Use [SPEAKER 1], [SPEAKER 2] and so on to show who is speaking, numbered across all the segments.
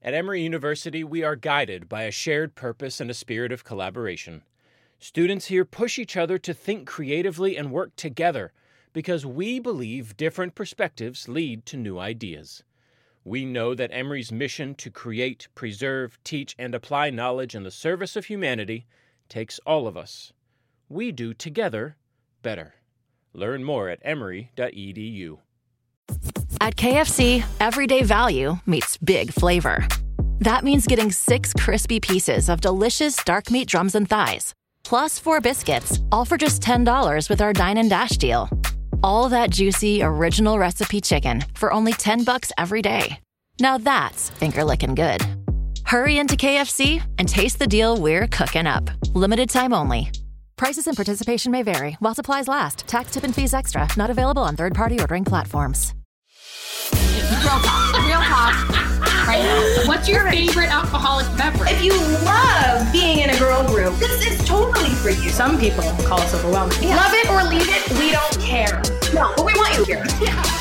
[SPEAKER 1] At Emory University, we are guided by a shared purpose and a spirit of collaboration. Students here push each other to think creatively and work together because we believe different perspectives lead to new ideas. We know that Emory's mission to create, preserve, teach, and apply knowledge in the service of humanity takes all of us. We do together better. Learn more at emory.edu.
[SPEAKER 2] At KFC, everyday value meets big flavor. That means getting 6 crispy pieces of delicious dark meat drums and thighs, plus 4 biscuits, all for just $10 with our Dine and Dash deal. All that juicy, original recipe chicken for only $10 every day. Now that's finger-licking good. Hurry into KFC and taste the deal we're cooking up. Limited time only. Prices and participation may vary while supplies last. Tax, tip, and fees extra. Not available on third-party ordering platforms.
[SPEAKER 3] Real talk. Right now. What's your favorite alcoholic beverage?
[SPEAKER 4] If you love being in a girl group, this is totally for you.
[SPEAKER 3] Some people call us overwhelming.
[SPEAKER 4] Yeah. Love it or leave it, we don't care. No, but we want you here.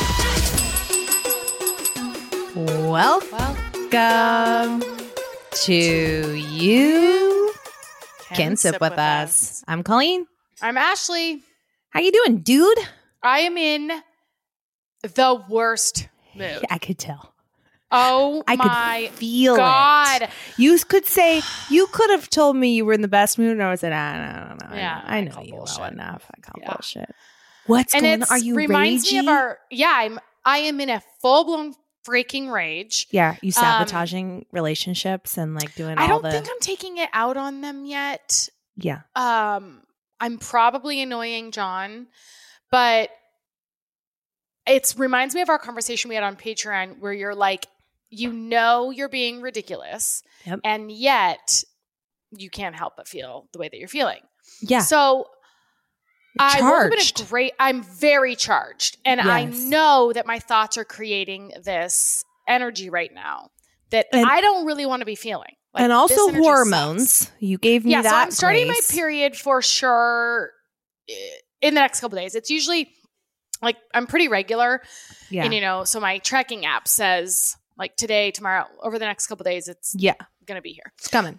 [SPEAKER 5] Welcome to You Can Sip With Us. I'm Colleen.
[SPEAKER 6] I'm Ashley.
[SPEAKER 5] How you doing, dude?
[SPEAKER 6] I am in the worst mood.
[SPEAKER 5] I could tell.
[SPEAKER 6] Oh
[SPEAKER 5] I
[SPEAKER 6] my
[SPEAKER 5] could feel
[SPEAKER 6] God.
[SPEAKER 5] it. You could have told me you were in the best mood, and I was like, no.
[SPEAKER 6] Yeah,
[SPEAKER 5] I know
[SPEAKER 6] call
[SPEAKER 5] you
[SPEAKER 6] bullshit.
[SPEAKER 5] well enough. I call
[SPEAKER 6] Yeah.
[SPEAKER 5] bullshit. What's
[SPEAKER 6] And
[SPEAKER 5] going on?
[SPEAKER 6] it
[SPEAKER 5] Are you
[SPEAKER 6] reminds me of
[SPEAKER 5] ragey?
[SPEAKER 6] I am in a full-blown freaking rage.
[SPEAKER 5] Yeah, you sabotaging relationships and like doing
[SPEAKER 6] I
[SPEAKER 5] all
[SPEAKER 6] don't
[SPEAKER 5] the.
[SPEAKER 6] think I'm taking it out on them yet.
[SPEAKER 5] Yeah.
[SPEAKER 6] I'm probably annoying John, but it reminds me of our conversation we had on Patreon where you're like, you're being ridiculous,
[SPEAKER 5] Yep.
[SPEAKER 6] and yet you can't help but feel the way that you're feeling.
[SPEAKER 5] Yeah.
[SPEAKER 6] So
[SPEAKER 5] Charged.
[SPEAKER 6] I'm very charged, and I
[SPEAKER 5] Yes.
[SPEAKER 6] know that my thoughts are creating this energy right now that I don't really want to be feeling. Like,
[SPEAKER 5] and
[SPEAKER 6] this
[SPEAKER 5] also
[SPEAKER 6] energy
[SPEAKER 5] hormones.
[SPEAKER 6] sucks.
[SPEAKER 5] You gave me that.
[SPEAKER 6] So I'm starting
[SPEAKER 5] grace.
[SPEAKER 6] my period for sure in the next couple of days. It's usually like I'm pretty regular.
[SPEAKER 5] Yeah.
[SPEAKER 6] And, so my tracking app says like today, tomorrow, over the next couple of days, it's going to be here.
[SPEAKER 5] It's coming.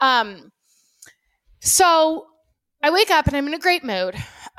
[SPEAKER 6] So I wake up and I'm in a great mood.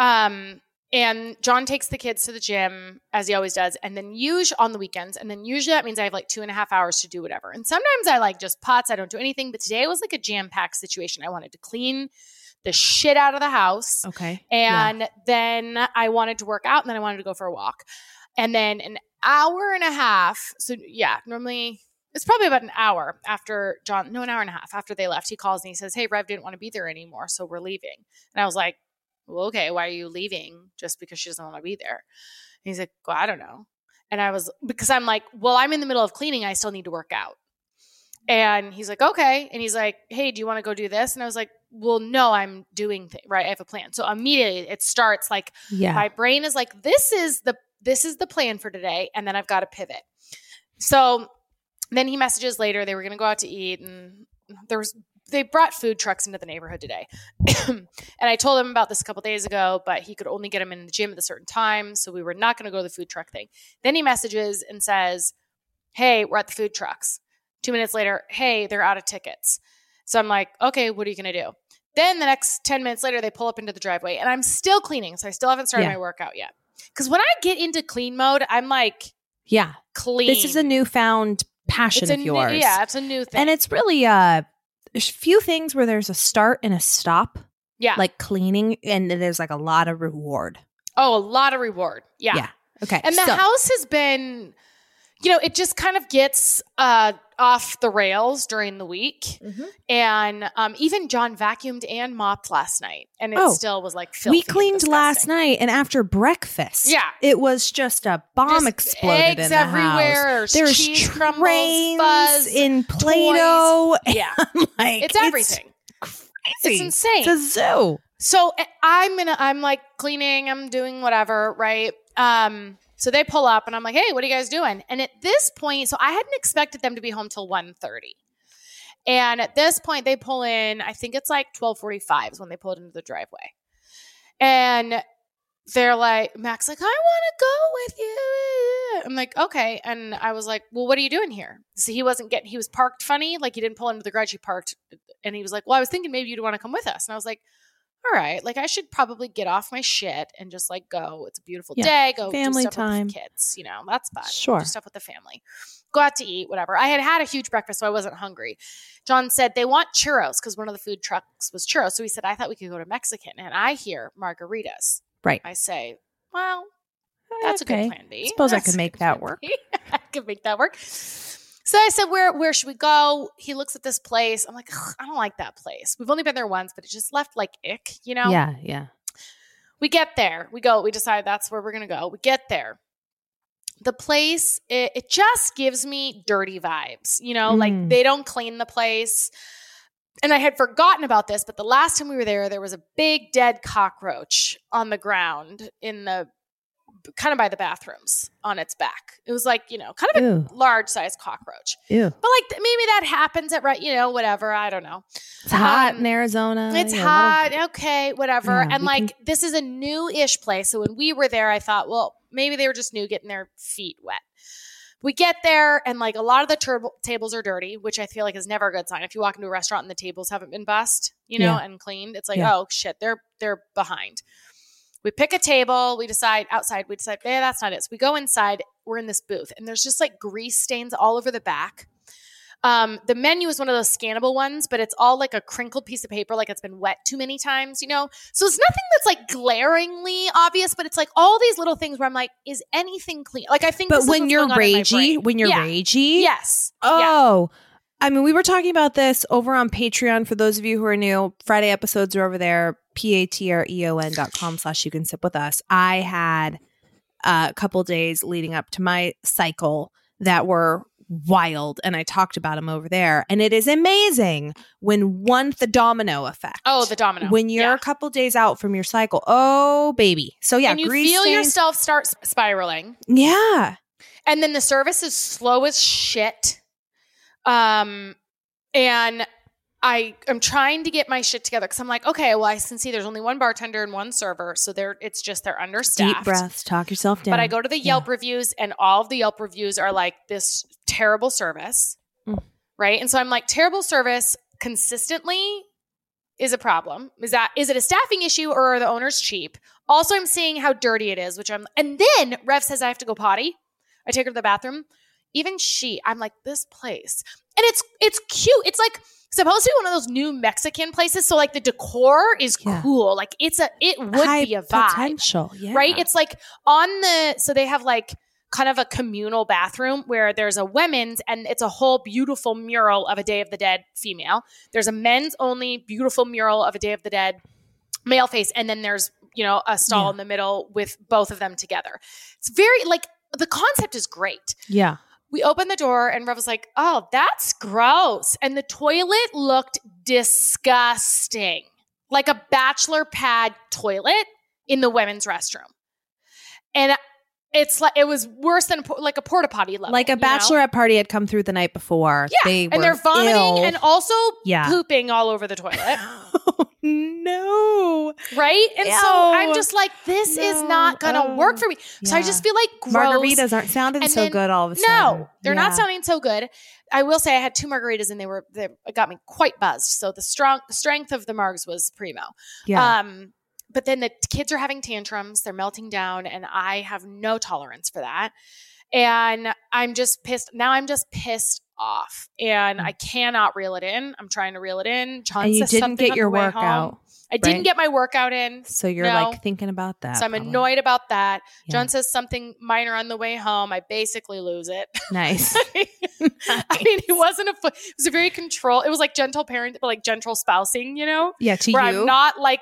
[SPEAKER 6] And John takes the kids to the gym as he always does. And then usually on the weekends. And then usually that means I have like 2.5 hours to do whatever. And sometimes I like just pots. I don't do anything. But today it was like a jam-packed situation. I wanted to clean the shit out of the house.
[SPEAKER 5] Okay.
[SPEAKER 6] And then I wanted to work out, and then I wanted to go for a walk. And then an hour and a half. So yeah, normally it's probably about an hour after an hour and a half after they left. He calls and he says, "Hey, Rev didn't want to be there anymore, so we're leaving." And I was like, "Well, okay, why are you leaving? Just because she doesn't want to be there?" And he's like, "Well, I don't know." And because I'm like, "Well, I'm in the middle of cleaning. I still need to work out." And he's like, "Okay." And he's like, "Hey, do you want to go do this?" And I was like, "Well, no, I'm doing things, right? I have a plan." So immediately it starts like, my brain is like, this is the plan for today. And then I've got to pivot. So then he messages later, they were going to go out to eat, and they brought food trucks into the neighborhood today. And I told him about this a couple days ago, but he could only get them in the gym at a certain time. So we were not going to go to the food truck thing. Then he messages and says, "Hey, we're at the food trucks." 2 minutes later, "Hey, they're out of tickets." So I'm like, "Okay, what are you going to do?" Then the next 10 minutes later, they pull up into the driveway, and I'm still cleaning. So I still haven't started my workout yet. Because when I get into clean mode, I'm like, clean.
[SPEAKER 5] This is a newfound passion of yours.
[SPEAKER 6] It's a new thing.
[SPEAKER 5] And it's really there's a few things where there's a start and a stop.
[SPEAKER 6] Yeah.
[SPEAKER 5] Like cleaning, and there's like a lot of reward.
[SPEAKER 6] Oh, a lot of reward. Yeah.
[SPEAKER 5] Yeah. Okay.
[SPEAKER 6] And the house has been, it just kind of gets off the rails during the week. Mm-hmm. And even John vacuumed and mopped last night. And it still was like filthy.
[SPEAKER 5] We cleaned last night, and after breakfast, it was just a bomb exploded
[SPEAKER 6] eggs
[SPEAKER 5] in the
[SPEAKER 6] everywhere.
[SPEAKER 5] house. There's
[SPEAKER 6] cheese
[SPEAKER 5] trains
[SPEAKER 6] crumbles, fuzz,
[SPEAKER 5] in Play-Doh.
[SPEAKER 6] Yeah.
[SPEAKER 5] Like,
[SPEAKER 6] it's everything. It's insane.
[SPEAKER 5] It's a zoo.
[SPEAKER 6] So I'm like cleaning, I'm doing whatever, right? So they pull up and I'm like, "Hey, what are you guys doing?" And at this point, so I hadn't expected them to be home till 1:30. And at this point they pull in, I think it's like 12:45 is when they pulled into the driveway. And they're like, Mac's like, "I want to go with you." I'm like, okay. And I was like, well, what are you doing here? So he was parked funny. Like he didn't pull into the garage. He parked. And he was like, well, I was thinking maybe you'd want to come with us. And I was like, all right, like I should probably get off my shit and just like go. It's a beautiful day. Go
[SPEAKER 5] family
[SPEAKER 6] do stuff
[SPEAKER 5] time
[SPEAKER 6] with the kids. That's fun.
[SPEAKER 5] Sure.
[SPEAKER 6] Do stuff with the family. Go out to eat, whatever. I had a huge breakfast, so I wasn't hungry. John said they want churros because one of the food trucks was churros. So he said, I thought we could go to Mexican. And I hear margaritas.
[SPEAKER 5] Right.
[SPEAKER 6] I say, well, that's a good plan B.
[SPEAKER 5] Suppose I could make that work.
[SPEAKER 6] I could make that work. So I said, where should we go? He looks at this place. I'm like, I don't like that place. We've only been there once, but it just left like ick,
[SPEAKER 5] Yeah.
[SPEAKER 6] We get there. We go. We decide that's where we're going to go. We get there. The place, it just gives me dirty vibes, like they don't clean the place. And I had forgotten about this, but the last time we were there was a big dead cockroach on the ground kind of by the bathrooms on its back. It was like, kind of a large size cockroach.
[SPEAKER 5] Ew.
[SPEAKER 6] But like maybe that happens at, whatever. I don't know.
[SPEAKER 5] It's hot in Arizona.
[SPEAKER 6] It's hot. Okay, whatever. Yeah, and this is a new-ish place. So when we were there, I thought, well, maybe they were just new getting their feet wet. We get there and like a lot of the tables are dirty, which I feel like is never a good sign. If you walk into a restaurant and the tables haven't been bussed, and cleaned, it's like, oh shit, they're behind. We pick a table. We decide outside. We decide, that's not it. So we go inside. We're in this booth, and there's just like grease stains all over the back. The menu is one of those scannable ones, but it's all like a crinkled piece of paper, like it's been wet too many times, So it's nothing that's like glaringly obvious, but it's like all these little things where I'm like, is anything clean? Like I think.
[SPEAKER 5] But when you're ragey,
[SPEAKER 6] yes.
[SPEAKER 5] Oh. Yeah. I mean, we were talking about this over on Patreon. For those of you who are new, Friday episodes are over there, patreon.com/you can sip with us. I had a couple days leading up to my cycle that were wild, and I talked about them over there. And it is amazing when the domino effect.
[SPEAKER 6] Oh, the domino.
[SPEAKER 5] When you're a couple days out from your cycle. Oh, baby. So yeah,
[SPEAKER 6] and you feel yourself start spiraling.
[SPEAKER 5] Yeah.
[SPEAKER 6] And then the service is slow as shit. And I'm trying to get my shit together because I'm like, okay, well, I can see there's only one bartender and one server. So they're understaffed.
[SPEAKER 5] Deep breaths, talk yourself down.
[SPEAKER 6] But I go to the Yelp reviews and all of the Yelp reviews are like this terrible service. Right. And so I'm like, terrible service consistently is a problem. Is it a staffing issue or are the owners cheap? Also, I'm seeing how dirty it is, and then Rev says I have to go potty. I take her to the bathroom. Even I'm like, this place. And it's cute. It's like supposed to be one of those new Mexican places. So like the decor is cool. Like it would
[SPEAKER 5] high
[SPEAKER 6] be a vibe.
[SPEAKER 5] Potential. Yeah.
[SPEAKER 6] Right? It's like so they have like kind of a communal bathroom where there's a women's and it's a whole beautiful mural of a Day of the Dead female. There's a men's only beautiful mural of a Day of the Dead male face. And then there's, a stall in the middle with both of them together. It's very like the concept is great.
[SPEAKER 5] Yeah.
[SPEAKER 6] We opened the door and Rev was like, oh, that's gross. And the toilet looked disgusting. Like a bachelor pad toilet in the women's restroom. And it's like, it was worse than like a porta potty level.
[SPEAKER 5] Like a bachelorette party had come through the night before.
[SPEAKER 6] Yeah. And they're vomiting and also pooping all over the toilet.
[SPEAKER 5] Oh, no.
[SPEAKER 6] Right? And so I'm just like, this is not going to work for me. So I just feel like gross.
[SPEAKER 5] Margaritas aren't sounding so good all of a sudden.
[SPEAKER 6] No, they're not sounding so good. I will say I had 2 margaritas and they got me quite buzzed. So the strength of the margs was primo.
[SPEAKER 5] Yeah.
[SPEAKER 6] But then the kids are having tantrums. They're melting down and I have no tolerance for that. And I'm just pissed. Now I'm just pissed off and I cannot reel it in. I'm trying to reel it in. John
[SPEAKER 5] and you
[SPEAKER 6] says
[SPEAKER 5] didn't get your workout.
[SPEAKER 6] I didn't get my workout in.
[SPEAKER 5] So you're like thinking about that.
[SPEAKER 6] So I'm annoyed about that. Yeah. John says something minor on the way home. I basically lose it.
[SPEAKER 5] Nice.
[SPEAKER 6] I mean, it wasn't it was a very control. It was like gentle parent, but like gentle spousing,
[SPEAKER 5] Yeah, to
[SPEAKER 6] where
[SPEAKER 5] you.
[SPEAKER 6] I'm not like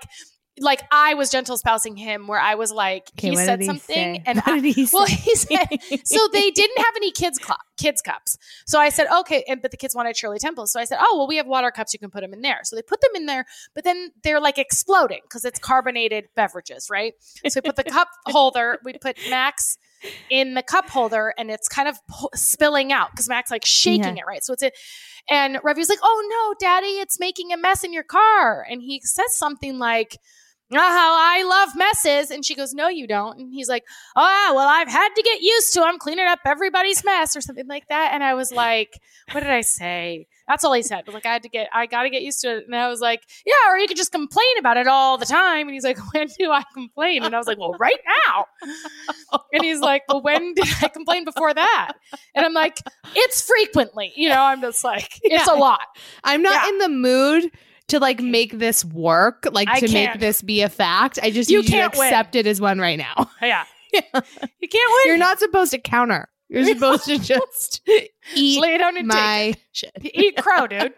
[SPEAKER 6] I was gentle spousing him where I was like, he said something and he said, so they didn't have any kids cups. So I said, okay. But the kids wanted Shirley Temple. So I said, oh, well, we have water cups. You can put them in there. So they put them in there, but then they're like exploding because it's carbonated beverages, right? So we put the cup holder, we put Max in the cup holder and it's kind of spilling out because Max like shaking it, right? So and Review's like, oh no, Daddy, it's making a mess in your car. And he says something like, I love messes. And she goes, no, you don't. And he's like, oh, well, I've had to get used to them cleaning up everybody's mess or something like that. And I was like, what did I say? That's all he said. But like, I got to get used to it. And I was like, yeah, or you could just complain about it all the time. And he's like, when do I complain? And I was like, well, right now. And he's like, well, when did I complain before that? And I'm like, it's frequently, I'm just like, it's a lot.
[SPEAKER 5] I'm not in the mood to like make this work, like to make this be a fact. I just need you to accept it as one right now.
[SPEAKER 6] Yeah. You can't win.
[SPEAKER 5] You're not supposed to counter. You're supposed to just
[SPEAKER 6] lay down and
[SPEAKER 5] my
[SPEAKER 6] take
[SPEAKER 5] shit.
[SPEAKER 6] Eat crow, dude.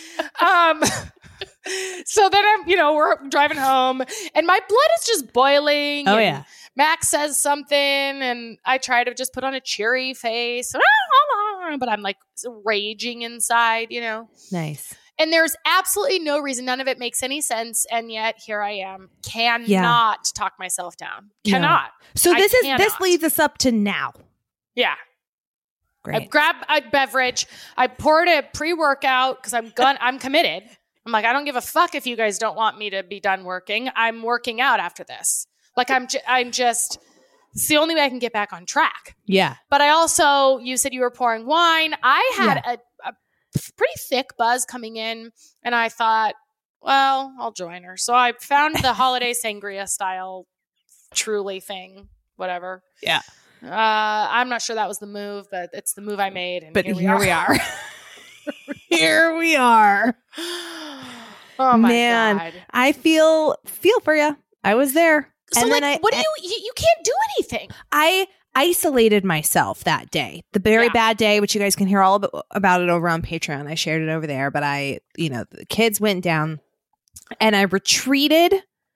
[SPEAKER 6] So then we're driving home and my blood is just boiling.
[SPEAKER 5] Oh, yeah.
[SPEAKER 6] Max says something and I try to just put on a cheery face, but I'm like raging inside,
[SPEAKER 5] Nice.
[SPEAKER 6] And there's absolutely no reason. None of it makes any sense. And yet here I am. Cannot talk myself down. Cannot.
[SPEAKER 5] So this leads us up to now.
[SPEAKER 6] Yeah.
[SPEAKER 5] Great.
[SPEAKER 6] I grab a beverage. I poured a pre-workout because I'm committed. I'm like, I don't give a fuck if you guys don't want me to be done working. I'm working out after this. Like I'm just, it's the only way I can get back on track.
[SPEAKER 5] Yeah.
[SPEAKER 6] But I also, you said you were pouring wine. I had a pretty thick buzz coming in and I thought, well, I'll join her. So I found the holiday sangria style Truly thing, whatever.
[SPEAKER 5] Yeah.
[SPEAKER 6] I'm not sure that was the move, but it's the move I made. And
[SPEAKER 5] but
[SPEAKER 6] here we are.
[SPEAKER 5] Here we are.
[SPEAKER 6] Oh my
[SPEAKER 5] Man,
[SPEAKER 6] God.
[SPEAKER 5] I feel for you. I was there.
[SPEAKER 6] So
[SPEAKER 5] and
[SPEAKER 6] like,
[SPEAKER 5] then
[SPEAKER 6] what do you can't do anything.
[SPEAKER 5] I isolated myself that day, the very bad day, which you guys can hear all about it over on Patreon. I shared it over there, but the kids went down and I retreated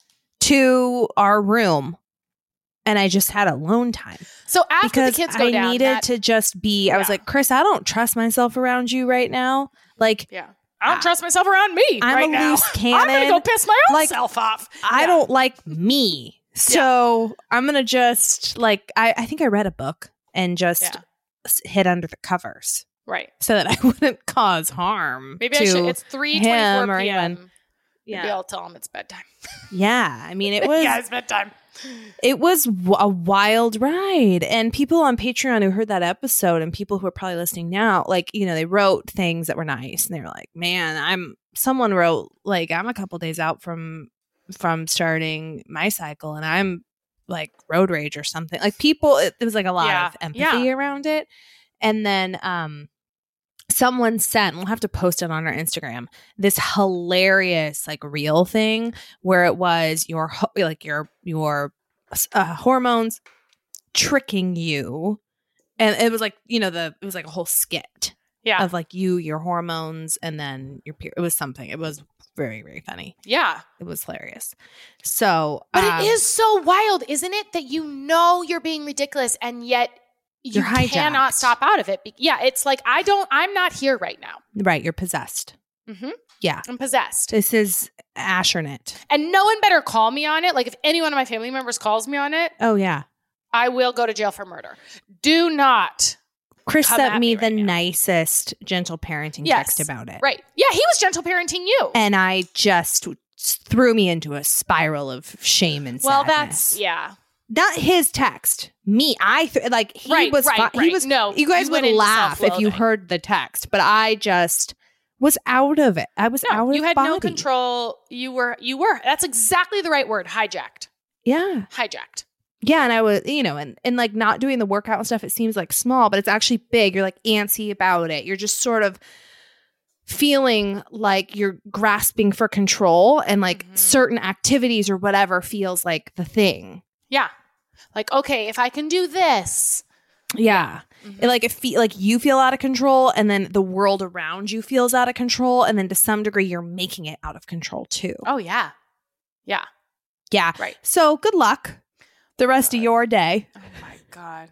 [SPEAKER 5] to our room and I just had alone time.
[SPEAKER 6] So after the kids go down,
[SPEAKER 5] I needed to just be, I was like, Chris, I don't trust myself around you right now. Like,
[SPEAKER 6] I don't trust myself around me
[SPEAKER 5] I'm
[SPEAKER 6] right
[SPEAKER 5] a
[SPEAKER 6] now.
[SPEAKER 5] loose cannon.
[SPEAKER 6] I'm going to go piss my own self off.
[SPEAKER 5] I don't like me. So I'm going to just I think I read a book and just hid under the covers.
[SPEAKER 6] Right.
[SPEAKER 5] So that I wouldn't cause harm.
[SPEAKER 6] Maybe I should. It's 3:24 p.m.
[SPEAKER 5] Yeah.
[SPEAKER 6] Maybe I'll tell him it's bedtime.
[SPEAKER 5] Yeah. I mean, it was.
[SPEAKER 6] Yeah, it's bedtime.
[SPEAKER 5] It was a wild ride. And people on Patreon who heard that episode and people who are probably listening now, they wrote things that were nice. And they were like, man, someone wrote, I'm a couple days out from starting my cycle and I'm like road rage or something. Like people, it was like a lot of empathy around it. And then someone sent, we'll have to post it on our Instagram, this hilarious reel thing where it was your hormones tricking you. And it was it was like a whole skit of your hormones and then your period. It was something. It was very, very funny.
[SPEAKER 6] Yeah.
[SPEAKER 5] It was hilarious. So,
[SPEAKER 6] but it is so wild, isn't it? That you're being ridiculous and yet you cannot stop out of it. Yeah. It's like, I'm not here right now.
[SPEAKER 5] Right. You're possessed.
[SPEAKER 6] Mm-hmm.
[SPEAKER 5] Yeah.
[SPEAKER 6] I'm possessed.
[SPEAKER 5] This is Ashernet.
[SPEAKER 6] And no one better call me on it. Like if any one of my family members calls me on it.
[SPEAKER 5] Oh, yeah.
[SPEAKER 6] I will go to jail for murder. Do not.
[SPEAKER 5] Chris sent me the nicest gentle parenting text about it.
[SPEAKER 6] Right. Yeah, he was gentle parenting you.
[SPEAKER 5] And I just threw me into a spiral of shame and sadness. Not his text. Me. He was fine. He was, no, you guys would laugh if you heard the text, but I just was out of it. I was out of body.
[SPEAKER 6] You had no control. You were, that's exactly the right word. Hijacked.
[SPEAKER 5] Yeah.
[SPEAKER 6] Hijacked.
[SPEAKER 5] Yeah, and I was, and not doing the workout and stuff, it seems small, but it's actually big. You're antsy about it. You're just sort of feeling like you're grasping for control and certain activities or whatever feels like the thing.
[SPEAKER 6] Yeah. Okay, if I can do this.
[SPEAKER 5] Yeah. Mm-hmm. You feel out of control and then the world around you feels out of control. And then to some degree, you're making it out of control too.
[SPEAKER 6] Oh, yeah. Yeah.
[SPEAKER 5] Yeah.
[SPEAKER 6] Right.
[SPEAKER 5] So good luck the rest of your day.
[SPEAKER 6] Oh my God.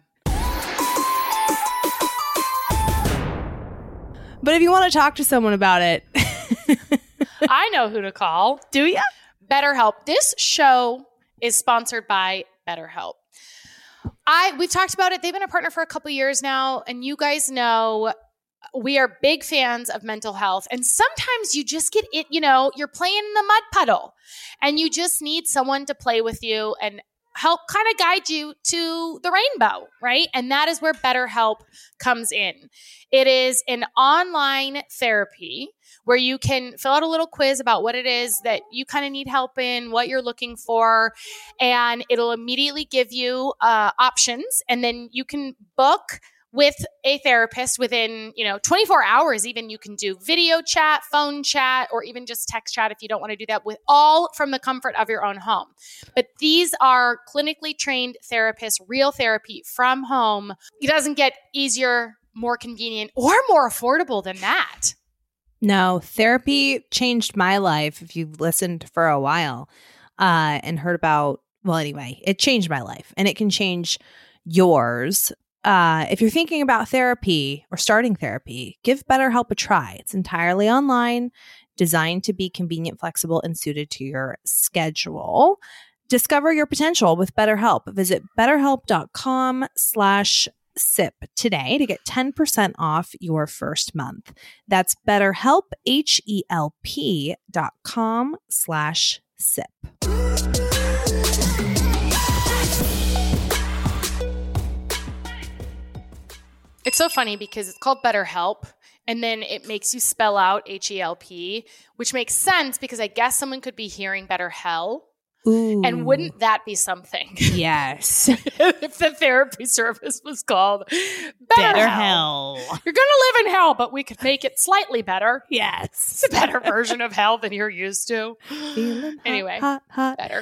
[SPEAKER 5] But if you want to talk to someone about it,
[SPEAKER 6] I know who to call.
[SPEAKER 5] Do you?
[SPEAKER 6] BetterHelp. This show is sponsored by BetterHelp. We've talked about it. They've been a partner for a couple years now, and you guys know we are big fans of mental health. And sometimes you just get it, you're playing in the mud puddle and you just need someone to play with you and help kind of guide you to the rainbow, right? And that is where BetterHelp comes in. It is an online therapy where you can fill out a little quiz about what it is that you kind of need help in, what you're looking for, and it'll immediately give you options. And then you can book with a therapist within, 24 hours. Even you can do video chat, phone chat, or even just text chat if you don't want to do that, with all from the comfort of your own home. But these are clinically trained therapists, real therapy from home. It doesn't get easier, more convenient, or more affordable than that.
[SPEAKER 5] No, therapy changed my life. If you've listened for a while and heard about, it changed my life, and it can change yours. If you're thinking about therapy or starting therapy, give BetterHelp a try. It's entirely online, designed to be convenient, flexible, and suited to your schedule. Discover your potential with BetterHelp. Visit BetterHelp.com/sip today to get 10% off your first month. That's BetterHelp, HELP.com/sip.
[SPEAKER 6] It's so funny because it's called BetterHelp, and then it makes you spell out HELP, which makes sense because I guess someone could be hearing better hell.
[SPEAKER 5] Ooh.
[SPEAKER 6] And wouldn't that be something?
[SPEAKER 5] Yes.
[SPEAKER 6] If the therapy service was called Better Hell. You're going to live in hell, but we could make it slightly better.
[SPEAKER 5] Yes.
[SPEAKER 6] It's a better version of hell than you're used to. Anyway,
[SPEAKER 5] hot.
[SPEAKER 6] better.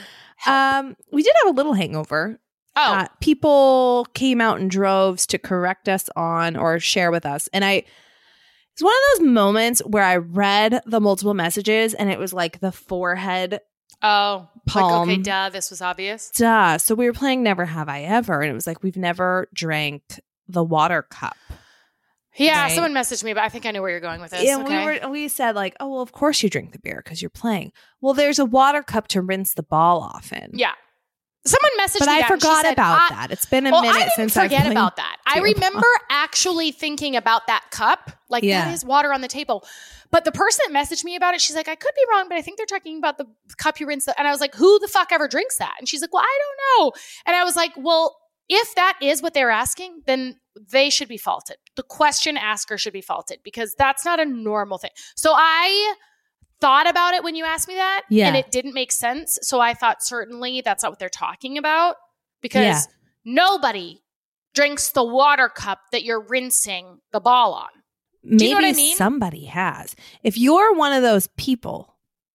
[SPEAKER 5] We did have a little hangover.
[SPEAKER 6] Oh.
[SPEAKER 5] People came out in droves to correct us on or share with us. And it's one of those moments where I read the multiple messages and it was like the forehead.
[SPEAKER 6] Oh,
[SPEAKER 5] palm.
[SPEAKER 6] Like, okay, duh, this was obvious.
[SPEAKER 5] Duh. So we were playing Never Have I Ever. And it was like, we've never drank the water cup.
[SPEAKER 6] Yeah,
[SPEAKER 5] right?
[SPEAKER 6] Someone messaged me, but I think I knew where you're going with this.
[SPEAKER 5] Yeah,
[SPEAKER 6] okay.
[SPEAKER 5] we said like, oh, well, of course you drink the beer because you're playing. Well, there's a water cup to rinse the ball off in.
[SPEAKER 6] Yeah. Someone messaged
[SPEAKER 5] but
[SPEAKER 6] me
[SPEAKER 5] I
[SPEAKER 6] that
[SPEAKER 5] forgot
[SPEAKER 6] said,
[SPEAKER 5] about that. It's been a minute since I've
[SPEAKER 6] forget about that. I
[SPEAKER 5] beer
[SPEAKER 6] remember
[SPEAKER 5] pong.
[SPEAKER 6] actually thinking about that cup. Like, that is water on the table. But the person that messaged me about it, she's like, I could be wrong, but I think they're talking about the cup you rinse. And I was like, who the fuck ever drinks that? And she's like, well, I don't know. And I was like, well, if that is what they're asking, then they should be faulted. The question asker should be faulted because that's not a normal thing. So I thought about it when you asked me that, and it didn't make sense. So I thought certainly that's not what they're talking about because nobody drinks the water cup that you're rinsing the ball on. Do you know what I mean?
[SPEAKER 5] Somebody has. If you're one of those people,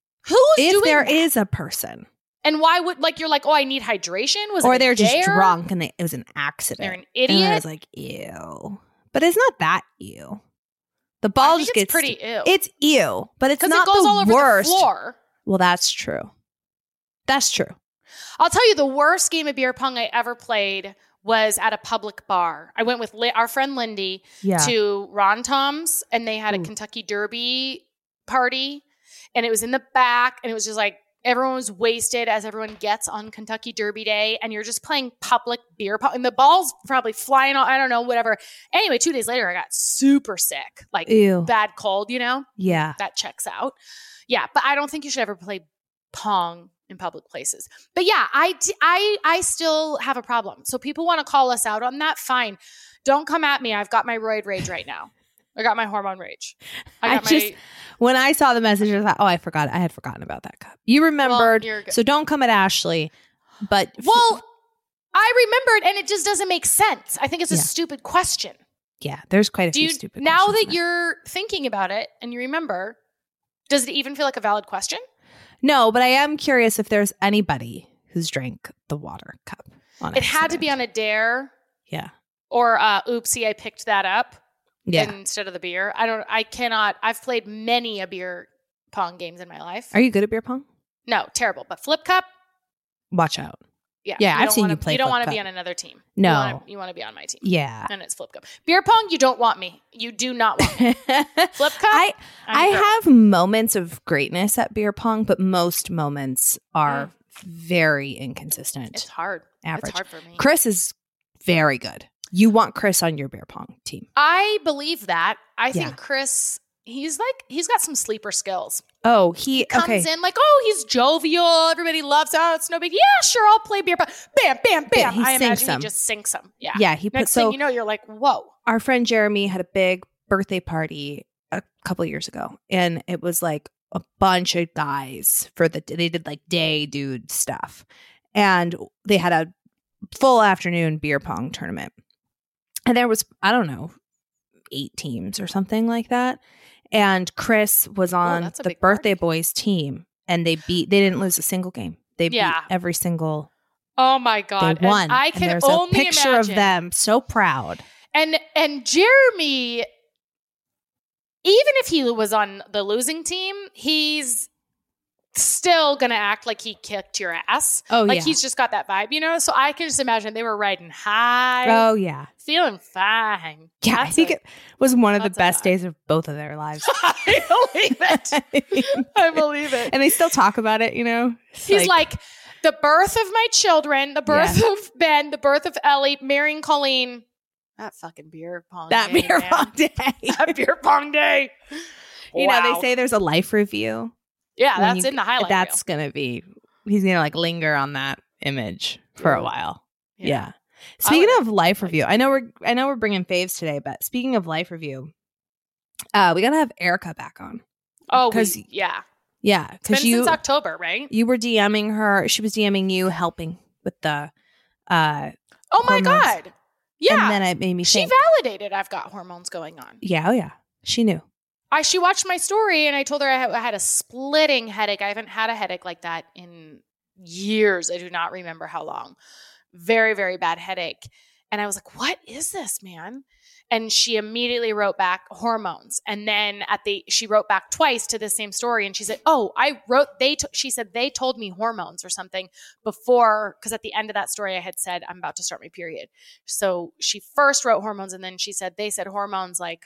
[SPEAKER 6] if
[SPEAKER 5] there is a person,
[SPEAKER 6] and why would you're like, oh, I need hydration?
[SPEAKER 5] Or they're just drunk and it was an accident.
[SPEAKER 6] They're an idiot.
[SPEAKER 5] And I was like, ew. But it's not that ew. The ball just gets
[SPEAKER 6] pretty ew.
[SPEAKER 5] It's ew, but it's not
[SPEAKER 6] it goes
[SPEAKER 5] the
[SPEAKER 6] all over
[SPEAKER 5] worst.
[SPEAKER 6] The floor.
[SPEAKER 5] Well, that's true. That's true.
[SPEAKER 6] I'll tell you, the worst game of beer pong I ever played was at a public bar. I went with our friend Lindy to Ron Tom's, and they had a Kentucky Derby party, and it was in the back, and it was just like everyone was wasted as everyone gets on Kentucky Derby Day, and you're just playing public beer pong, and the ball's probably flying all, I don't know, whatever. Anyway, 2 days later, I got super sick, like bad cold,
[SPEAKER 5] Yeah.
[SPEAKER 6] That checks out. Yeah, but I don't think you should ever play pong in public places. But yeah, I still have a problem. So people want to call us out on that. Fine. Don't come at me. I've got my roid rage right now. I got my hormone rage.
[SPEAKER 5] When I saw the message, I thought, oh, I forgot. I had forgotten about that cup. You remembered.
[SPEAKER 6] Well,
[SPEAKER 5] so don't come at Ashley. But
[SPEAKER 6] I remembered, and it just doesn't make sense. I think it's a stupid question.
[SPEAKER 5] Yeah, there's quite a few stupid
[SPEAKER 6] now
[SPEAKER 5] questions.
[SPEAKER 6] That you're thinking about it and you remember, does it even feel like a valid question?
[SPEAKER 5] No, but I am curious if there's anybody who's drank the water cup.
[SPEAKER 6] It had to be on a dare.
[SPEAKER 5] Yeah.
[SPEAKER 6] Or oopsie, I picked that up.
[SPEAKER 5] Yeah.
[SPEAKER 6] Instead of the beer. I've played many a beer pong games in my life.
[SPEAKER 5] Are you good at beer pong?
[SPEAKER 6] No, terrible. But flip cup?
[SPEAKER 5] Watch out.
[SPEAKER 6] Yeah.
[SPEAKER 5] I've seen you play.
[SPEAKER 6] You don't want to
[SPEAKER 5] cup.
[SPEAKER 6] be on another team.
[SPEAKER 5] No.
[SPEAKER 6] You want to be on my team.
[SPEAKER 5] Yeah.
[SPEAKER 6] And it's flip cup. Beer pong, you don't want me. You do not want me. Flip cup?
[SPEAKER 5] I have moments of greatness at beer pong, but most moments are very inconsistent.
[SPEAKER 6] It's hard.
[SPEAKER 5] Average.
[SPEAKER 6] It's hard for me.
[SPEAKER 5] Chris is very good. You want Chris on your beer pong team.
[SPEAKER 6] I believe that. I
[SPEAKER 5] Yeah.
[SPEAKER 6] think Chris, he's got some sleeper skills.
[SPEAKER 5] Oh, he
[SPEAKER 6] Comes in like, oh, he's jovial. Everybody loves, oh, it's no big. Yeah, sure, I'll play beer pong. Bam, bam, bam.
[SPEAKER 5] He
[SPEAKER 6] I
[SPEAKER 5] sinks
[SPEAKER 6] imagine
[SPEAKER 5] them.
[SPEAKER 6] he just sinks them. Yeah.
[SPEAKER 5] Yeah, he
[SPEAKER 6] Next thing you know, you're like, whoa.
[SPEAKER 5] Our friend Jeremy had a big birthday party a couple of years ago, and it was like a bunch of guys they did like day dude stuff, and they had a full afternoon beer pong tournament, and there was, I don't know, 8 teams or something like that, and Chris was on
[SPEAKER 6] that's a
[SPEAKER 5] the
[SPEAKER 6] big
[SPEAKER 5] birthday
[SPEAKER 6] party.
[SPEAKER 5] boys team, and they didn't lose a single game. They beat every single.
[SPEAKER 6] Oh my God.
[SPEAKER 5] They won.
[SPEAKER 6] And I
[SPEAKER 5] And
[SPEAKER 6] can
[SPEAKER 5] there's
[SPEAKER 6] only
[SPEAKER 5] a picture
[SPEAKER 6] imagine.
[SPEAKER 5] of them, so proud.
[SPEAKER 6] And Jeremy, even if he was on the losing team, he's still gonna act like he kicked your ass.
[SPEAKER 5] Oh,
[SPEAKER 6] like
[SPEAKER 5] yeah.
[SPEAKER 6] he's just got that vibe, you know? So I can just imagine they were riding high,
[SPEAKER 5] Oh yeah.
[SPEAKER 6] feeling fine.
[SPEAKER 5] Yeah, I think it was one of the
[SPEAKER 6] that's a
[SPEAKER 5] best
[SPEAKER 6] vibe.
[SPEAKER 5] days of both of their lives.
[SPEAKER 6] I believe it. I believe it.
[SPEAKER 5] And they still talk about it, you know? It's
[SPEAKER 6] He's like, the birth of my children, the birth of Ben, the birth of Ellie, marrying Colleen. That fucking beer pong
[SPEAKER 5] that
[SPEAKER 6] day,
[SPEAKER 5] beer
[SPEAKER 6] man.
[SPEAKER 5] pong day.
[SPEAKER 6] That beer pong day.
[SPEAKER 5] You know,
[SPEAKER 6] Wow.
[SPEAKER 5] they say there's a life review.
[SPEAKER 6] Yeah,
[SPEAKER 5] when
[SPEAKER 6] that's in the highlight
[SPEAKER 5] That's going to be, he's going to like linger on that image for a while.
[SPEAKER 6] reel.
[SPEAKER 5] Yeah. Speaking
[SPEAKER 6] would
[SPEAKER 5] of life
[SPEAKER 6] like
[SPEAKER 5] review, I know we're bringing faves today, but speaking of life review, we got to have Erica back on.
[SPEAKER 6] Oh,
[SPEAKER 5] Because
[SPEAKER 6] yeah.
[SPEAKER 5] Yeah,
[SPEAKER 6] It's been
[SPEAKER 5] because you
[SPEAKER 6] since October, right?
[SPEAKER 5] you were DMing her. She was DMing you, helping with the.
[SPEAKER 6] Oh my
[SPEAKER 5] hormones.
[SPEAKER 6] God. Yeah.
[SPEAKER 5] And then it made me
[SPEAKER 6] she
[SPEAKER 5] think.
[SPEAKER 6] validated I've got hormones going on.
[SPEAKER 5] Yeah, oh yeah, she knew.
[SPEAKER 6] She watched my story and I told her I had a splitting headache. I haven't had a headache like that in years. I do not remember how long. Very, very bad headache. And I was like, what is this, man? And she immediately wrote back hormones. And then she wrote back twice to the same story. And she said, oh, she said they told me hormones or something before, because at the end of that story, I had said, I'm about to start my period. So she first wrote hormones. And then she said, they said hormones like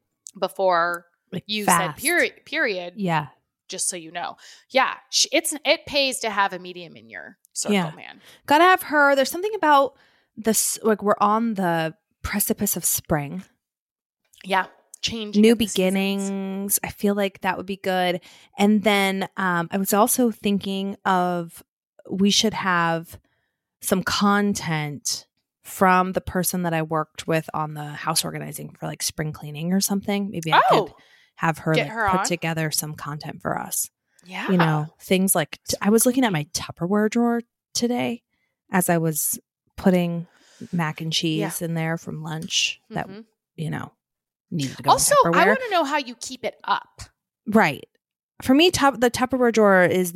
[SPEAKER 6] before
[SPEAKER 5] Like
[SPEAKER 6] you
[SPEAKER 5] fast.
[SPEAKER 6] said period,
[SPEAKER 5] Yeah,
[SPEAKER 6] just so you know. Yeah. It pays to have a medium in your circle,
[SPEAKER 5] Yeah.
[SPEAKER 6] man.
[SPEAKER 5] gotta have her. There's something about this. Like we're on the precipice of spring,
[SPEAKER 6] Yeah. Changing
[SPEAKER 5] new
[SPEAKER 6] of the seasons.
[SPEAKER 5] beginnings. I feel like that would be good. And then I was also thinking of we should have some content from the person that I worked with on the house organizing for like spring cleaning or something. Maybe I could have her
[SPEAKER 6] Get
[SPEAKER 5] like
[SPEAKER 6] her
[SPEAKER 5] put
[SPEAKER 6] on.
[SPEAKER 5] together some content for us.
[SPEAKER 6] Yeah.
[SPEAKER 5] You know, things like I was looking at my Tupperware drawer today as I was putting mac and cheese in there from lunch that,
[SPEAKER 6] Mhm.
[SPEAKER 5] you know, needed to go
[SPEAKER 6] Also,
[SPEAKER 5] in
[SPEAKER 6] I
[SPEAKER 5] Tupperware.
[SPEAKER 6] want to know how you keep it up.
[SPEAKER 5] Right. For me, the Tupperware drawer is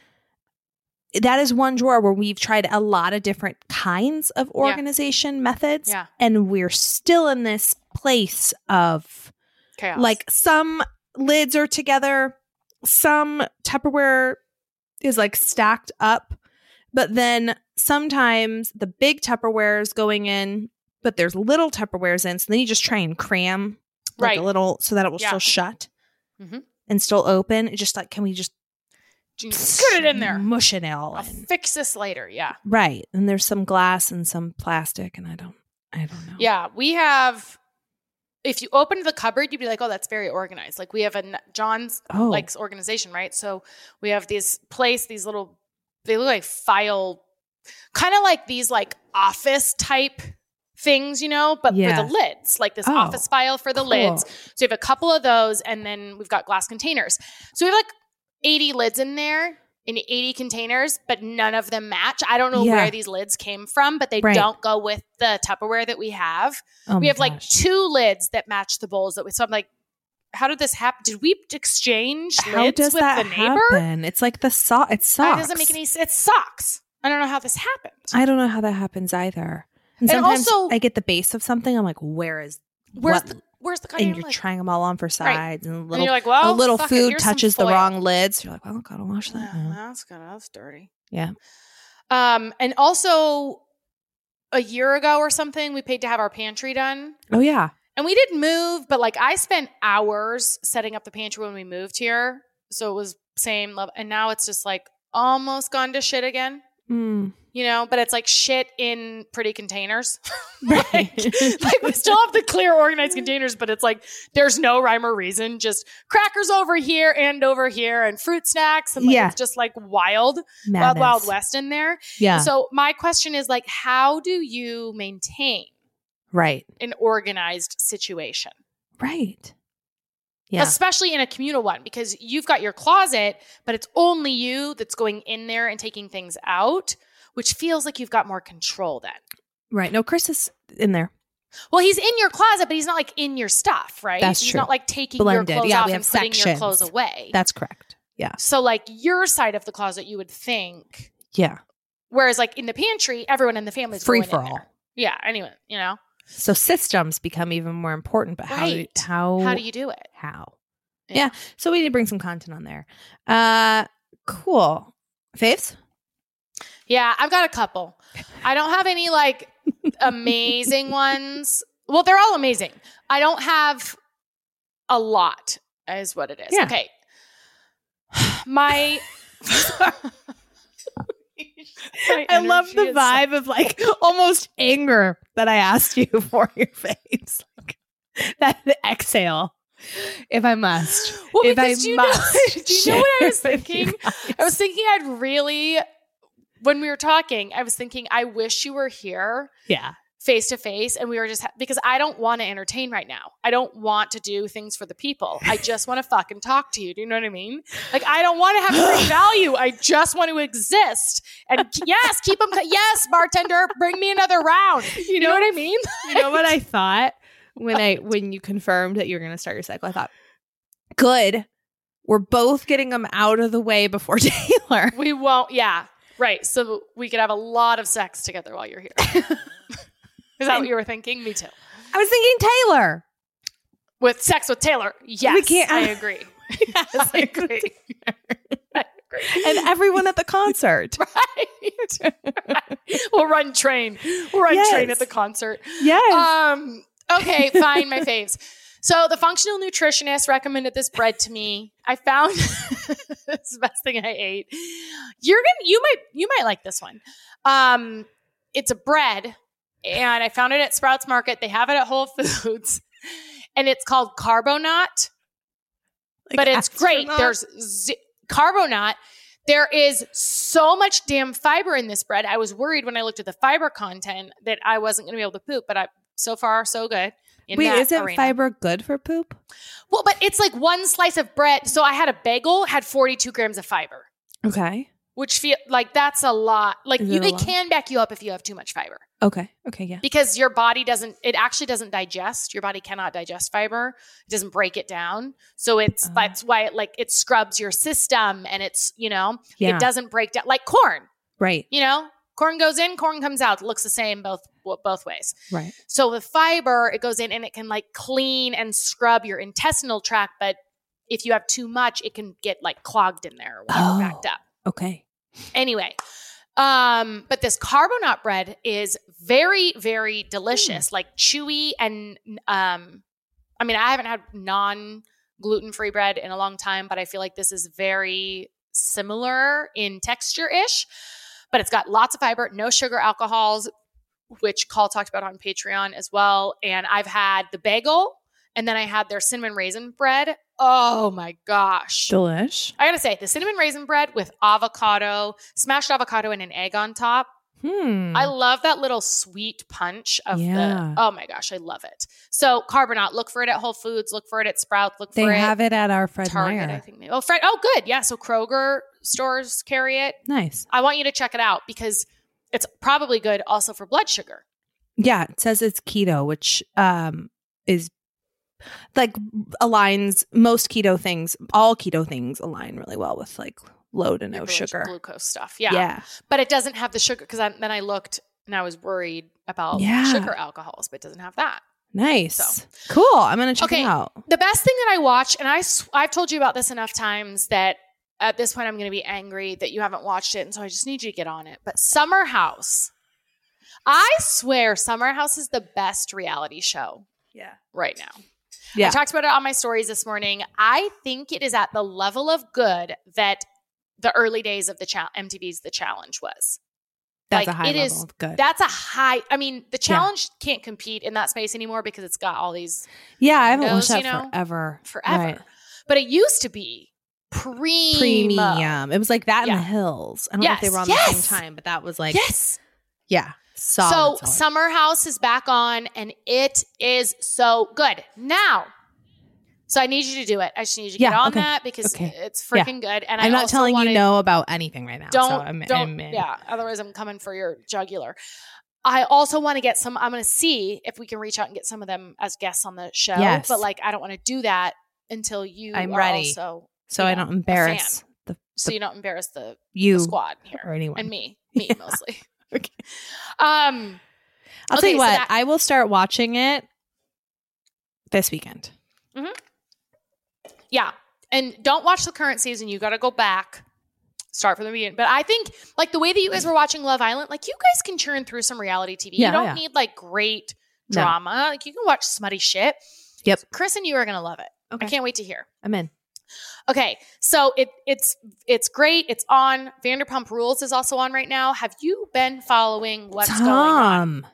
[SPEAKER 5] that is one drawer where we've tried a lot of different kinds of organization methods.
[SPEAKER 6] Yeah.
[SPEAKER 5] And we're still in this place of
[SPEAKER 6] Chaos.
[SPEAKER 5] like some lids are together, some Tupperware is like stacked up, but then sometimes the big Tupperware is going in, but there's little Tupperwares in. So then you just try and cram like
[SPEAKER 6] Right.
[SPEAKER 5] a little so that it will
[SPEAKER 6] Yeah.
[SPEAKER 5] still shut
[SPEAKER 6] Mhm.
[SPEAKER 5] and still open. It's just like, can we just
[SPEAKER 6] put it in there.
[SPEAKER 5] mush it all
[SPEAKER 6] I'll
[SPEAKER 5] in?
[SPEAKER 6] fix this later. Yeah.
[SPEAKER 5] Right. And there's some glass and some plastic, and I don't know.
[SPEAKER 6] Yeah. We have, if you open the cupboard, you'd be like, oh, that's very organized. Like we have John's likes organization, right? So we have these little, they look like file, kind of like these like office type things, you know, but
[SPEAKER 5] Yeah.
[SPEAKER 6] for the lids, like this
[SPEAKER 5] Oh,
[SPEAKER 6] office file for the
[SPEAKER 5] cool.
[SPEAKER 6] lids. So we have a couple of those, and then we've got glass containers. So we have like 80 lids in there in 80 containers, but none of them match. I don't know
[SPEAKER 5] Yeah.
[SPEAKER 6] where these lids came from, but they
[SPEAKER 5] Right.
[SPEAKER 6] don't go with the Tupperware that we have.
[SPEAKER 5] Oh
[SPEAKER 6] We
[SPEAKER 5] my
[SPEAKER 6] have like
[SPEAKER 5] gosh.
[SPEAKER 6] 2 lids that match the bowls so I'm like, how did this happen? Did we exchange
[SPEAKER 5] How
[SPEAKER 6] lids
[SPEAKER 5] does
[SPEAKER 6] with
[SPEAKER 5] that
[SPEAKER 6] the neighbor?
[SPEAKER 5] happen? It's like it sucks.
[SPEAKER 6] That doesn't make any sense. It sucks. I don't know how this happened.
[SPEAKER 5] I don't know how that happens either. And
[SPEAKER 6] And
[SPEAKER 5] sometimes
[SPEAKER 6] also-
[SPEAKER 5] I get the base of something. I'm like, where's
[SPEAKER 6] Where's
[SPEAKER 5] what?
[SPEAKER 6] the goddamn
[SPEAKER 5] And you're
[SPEAKER 6] lid?
[SPEAKER 5] trying them all on for sides, and
[SPEAKER 6] And you're like, well,
[SPEAKER 5] a little
[SPEAKER 6] fuck it,
[SPEAKER 5] food
[SPEAKER 6] here's some
[SPEAKER 5] touches the
[SPEAKER 6] foil.
[SPEAKER 5] wrong lids. You're like, well, gotta wash that.
[SPEAKER 6] Yeah,
[SPEAKER 5] now.
[SPEAKER 6] that's dirty.
[SPEAKER 5] Yeah.
[SPEAKER 6] And also a year ago or something, we paid to have our pantry done.
[SPEAKER 5] Oh yeah.
[SPEAKER 6] And we did move, but like I spent hours setting up the pantry when we moved here. So it was same level. And now it's just like almost gone to shit again. You know, but it's like shit in pretty containers.
[SPEAKER 5] Right.
[SPEAKER 6] like we still have the clear organized containers, but it's like there's no rhyme or reason. Just crackers over here and fruit snacks. And like, it's just like wild west in there.
[SPEAKER 5] Yeah.
[SPEAKER 6] So my question is like, how do you maintain an organized situation?
[SPEAKER 5] Right. Yeah.
[SPEAKER 6] Especially in a communal one, because you've got your closet, but it's only you that's going in there and taking things out, which feels like you've got more control then.
[SPEAKER 5] Right. No, Chris is in there.
[SPEAKER 6] Well, he's in your closet, but he's not like in your stuff, right?
[SPEAKER 5] That's
[SPEAKER 6] he's
[SPEAKER 5] true.
[SPEAKER 6] not like taking
[SPEAKER 5] Blended.
[SPEAKER 6] your clothes
[SPEAKER 5] Yeah,
[SPEAKER 6] off
[SPEAKER 5] we
[SPEAKER 6] and
[SPEAKER 5] have
[SPEAKER 6] putting your
[SPEAKER 5] sections.
[SPEAKER 6] clothes away.
[SPEAKER 5] That's correct. Yeah.
[SPEAKER 6] So like your side of the closet, you would think.
[SPEAKER 5] Yeah.
[SPEAKER 6] Whereas like in the pantry, everyone in the family is
[SPEAKER 5] Free
[SPEAKER 6] going
[SPEAKER 5] for
[SPEAKER 6] in
[SPEAKER 5] all.
[SPEAKER 6] there. Yeah. Anyway, you know.
[SPEAKER 5] So systems become even more important, but how
[SPEAKER 6] do you do it?
[SPEAKER 5] How? Yeah. So we need to bring some content on there. Cool. Faves?
[SPEAKER 6] Yeah, I've got a couple. I don't have any like amazing ones. Well, they're all amazing. I don't have a lot, is what it is.
[SPEAKER 5] Yeah.
[SPEAKER 6] Okay. I
[SPEAKER 5] love the vibe of like almost anger that I asked you for your face. Like, that exhale. If I must.
[SPEAKER 6] Well,
[SPEAKER 5] if
[SPEAKER 6] because
[SPEAKER 5] I must.
[SPEAKER 6] do you know what I was thinking? I was thinking when we were talking, I was thinking, I wish you were here.
[SPEAKER 5] Yeah.
[SPEAKER 6] Face to face. And we were just, because I don't want to entertain right now. I don't want to do things for the people. I just want to fucking talk to you. Do you know what I mean? Like, I don't want to have great value. I just want to exist. And yes, keep them. Yes, bartender, bring me another round. You know what I mean?
[SPEAKER 5] You know what I thought when you confirmed that you were going to start your cycle? I thought, good. We're both getting them out of the way before Taylor.
[SPEAKER 6] We won't. Yeah. Right. So we could have a lot of sex together while you're here. Is that what you were thinking? Me too.
[SPEAKER 5] I was thinking Taylor.
[SPEAKER 6] With sex with Taylor. Yes.
[SPEAKER 5] We can't,
[SPEAKER 6] I agree. Yes, I agree. I agree.
[SPEAKER 5] And everyone at the concert.
[SPEAKER 6] Right. We'll run train. We'll run train at the concert.
[SPEAKER 5] Yes.
[SPEAKER 6] Okay, fine, my faves. So the functional nutritionist recommended this bread to me. I found it's the best thing I ate. You might like this one. It's a bread, and I found it at Sprouts Market. They have it at Whole Foods, and it's called Carbonut. But it's great. There's Carbonut. There is so much damn fiber in this bread. I was worried when I looked at the fiber content that I wasn't going to be able to poop, but so far so good.
[SPEAKER 5] Wait, isn't fiber good for poop?
[SPEAKER 6] Well, but it's like one slice of bread. So I had a bagel, had 42 grams of fiber.
[SPEAKER 5] Okay.
[SPEAKER 6] Which feel like that's a lot. Like it can back you up if you have too much fiber.
[SPEAKER 5] Okay. Okay. Yeah.
[SPEAKER 6] Because your body actually doesn't digest. Your body cannot digest fiber. It doesn't break it down. So that's why it scrubs your system, and it's, it doesn't break down like corn.
[SPEAKER 5] Right.
[SPEAKER 6] Corn goes in, corn comes out. It looks the same both ways.
[SPEAKER 5] Right.
[SPEAKER 6] So the fiber, it goes in and it can like clean and scrub your intestinal tract. But if you have too much, it can get like clogged in there or whatever, backed up.
[SPEAKER 5] Okay.
[SPEAKER 6] Anyway, but this Carbonut bread is very, very delicious, like chewy. And I haven't had non-gluten-free bread in a long time, but I feel like this is very similar in texture-ish. But it's got lots of fiber, no sugar alcohols, which Call talked about on Patreon as well. And I've had the bagel, and then I had their cinnamon raisin bread. Oh my gosh.
[SPEAKER 5] Delish.
[SPEAKER 6] I gotta say, the cinnamon raisin bread with avocado, smashed avocado and an egg on top. I love that little sweet punch of oh my gosh, I love it. So Carbonut, look for it at Whole Foods, look for it at Sprouts,
[SPEAKER 5] They have it at our Fred
[SPEAKER 6] Target,
[SPEAKER 5] Meyer.
[SPEAKER 6] I think. Oh, good. Yeah, so Kroger stores carry it.
[SPEAKER 5] Nice.
[SPEAKER 6] I want you to check it out because it's probably good also for blood sugar.
[SPEAKER 5] Yeah, it says it's keto, which is like aligns most keto things. All keto things align really well with like low to no sugar
[SPEAKER 6] glucose stuff. Yeah. But it doesn't have the sugar because then I looked and I was worried about sugar alcohols, but it doesn't have that.
[SPEAKER 5] Nice.
[SPEAKER 6] So
[SPEAKER 5] cool. I'm going to check it out.
[SPEAKER 6] The best thing that I watch, and I've told you about this enough times that at this point I'm going to be angry that you haven't watched it. And so I just need you to get on it. But Summer House. I swear Summer House is the best reality show right now.
[SPEAKER 5] Yeah.
[SPEAKER 6] I talked about it on my stories this morning. I think it is at the level of good that the early days of the MTV's The Challenge was.
[SPEAKER 5] That's a high level. Good.
[SPEAKER 6] That's a high. I mean, the challenge can't compete in that space anymore because it's got all these.
[SPEAKER 5] Yeah, I haven't watched that forever.
[SPEAKER 6] Right. But it used to be premium.
[SPEAKER 5] It was like that in the hills. I don't know if they were on the same time, but that was like yeah. Solid.
[SPEAKER 6] Summer House is back on, and it is so good now. So I need you to do it. I just need you to get on that because it's freaking good. And
[SPEAKER 5] I'm not telling you no about anything right now.
[SPEAKER 6] Don't. Otherwise, I'm coming for your jugular. I also want to get some. I'm going to see if we can reach out and get some of them as guests on the show. Yes. But like, I don't want to do that until I'm ready. Also,
[SPEAKER 5] so I don't embarrass
[SPEAKER 6] so you don't embarrass the squad here
[SPEAKER 5] or anyone
[SPEAKER 6] and me mostly.
[SPEAKER 5] Okay. I'll tell you what. I will start watching it this weekend.
[SPEAKER 6] Mm-hmm. Yeah. And don't watch the current season. You got to go back, start from the beginning. But I think like the way that you guys were watching Love Island, like you guys can churn through some reality TV. You don't need like great drama. Like you can watch smutty shit.
[SPEAKER 5] Yep.
[SPEAKER 6] Chris and you are going to love it. Okay. I can't wait to hear.
[SPEAKER 5] I'm in.
[SPEAKER 6] Okay. So it's great. It's on. Vanderpump Rules is also on right now. Have you been following what's going on?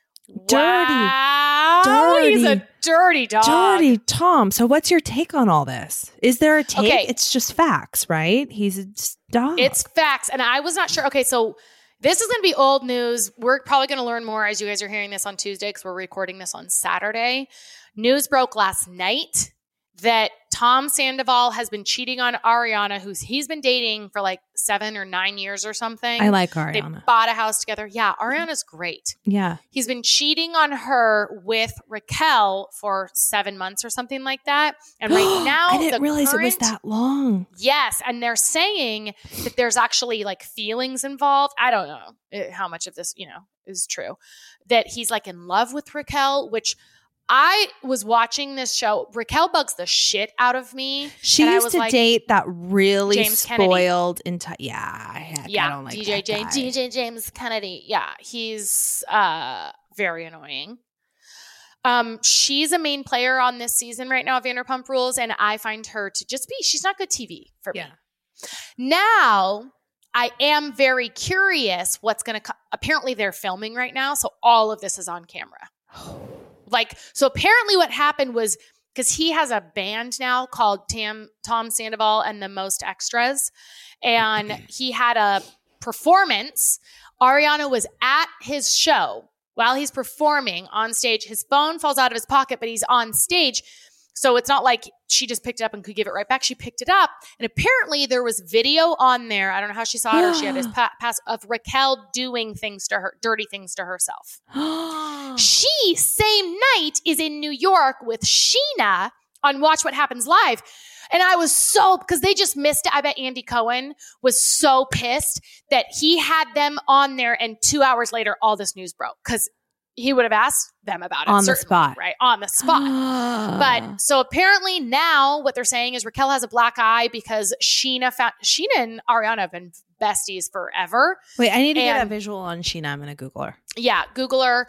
[SPEAKER 5] Dirty.
[SPEAKER 6] He's a dirty dog.
[SPEAKER 5] Dirty Tom. So what's your take on all this? Is there a take? Okay. It's just facts, right? He's a dog.
[SPEAKER 6] It's facts. And I was not sure. Okay, so this is going to be old news. We're probably going to learn more as you guys are hearing this on Tuesday because we're recording this on Saturday. News broke last night that Tom Sandoval has been cheating on Ariana, who he's been dating for like 7 or 9 years or something.
[SPEAKER 5] I like Ariana.
[SPEAKER 6] They bought a house together. Yeah, Ariana's great.
[SPEAKER 5] Yeah.
[SPEAKER 6] He's been cheating on her with Raquel for 7 months or something like that. And right now,
[SPEAKER 5] I didn't realize it was that long.
[SPEAKER 6] Yes. And they're saying that there's actually like feelings involved. I don't know how much of this, is true. That he's like in love with Raquel, which I was watching this show. Raquel bugs the shit out of me.
[SPEAKER 5] She used to date that really James spoiled I don't like
[SPEAKER 6] DJ James Kennedy. Yeah, he's very annoying. She's a main player on this season right now of Vanderpump Rules, and I find her to just be. She's not good TV for me. Now, I am very curious what's going to. Apparently, they're filming right now, so all of this is on camera. So apparently what happened was because he has a band now called Tom Sandoval and the Most Extras, and he had a performance. Ariana was at his show while he's performing on stage. His phone falls out of his pocket, but he's on stage. So it's not like she just picked it up and could give it right back. She picked it up. And apparently there was video on there. I don't know how she saw it or she had his pass of Raquel doing things to her, dirty things to herself. She, same night, is in New York with Sheena on Watch What Happens Live. And I was because they just missed it. I bet Andy Cohen was so pissed that he had them on there. And 2 hours later, all this news broke because he would have asked them about it
[SPEAKER 5] on the spot,
[SPEAKER 6] right? On the spot. But so apparently now what they're saying is Raquel has a black eye because Sheena and Ariana have been besties forever.
[SPEAKER 5] Wait, I need to get a visual on Sheena. I'm going to Google her.
[SPEAKER 6] Yeah, Google her.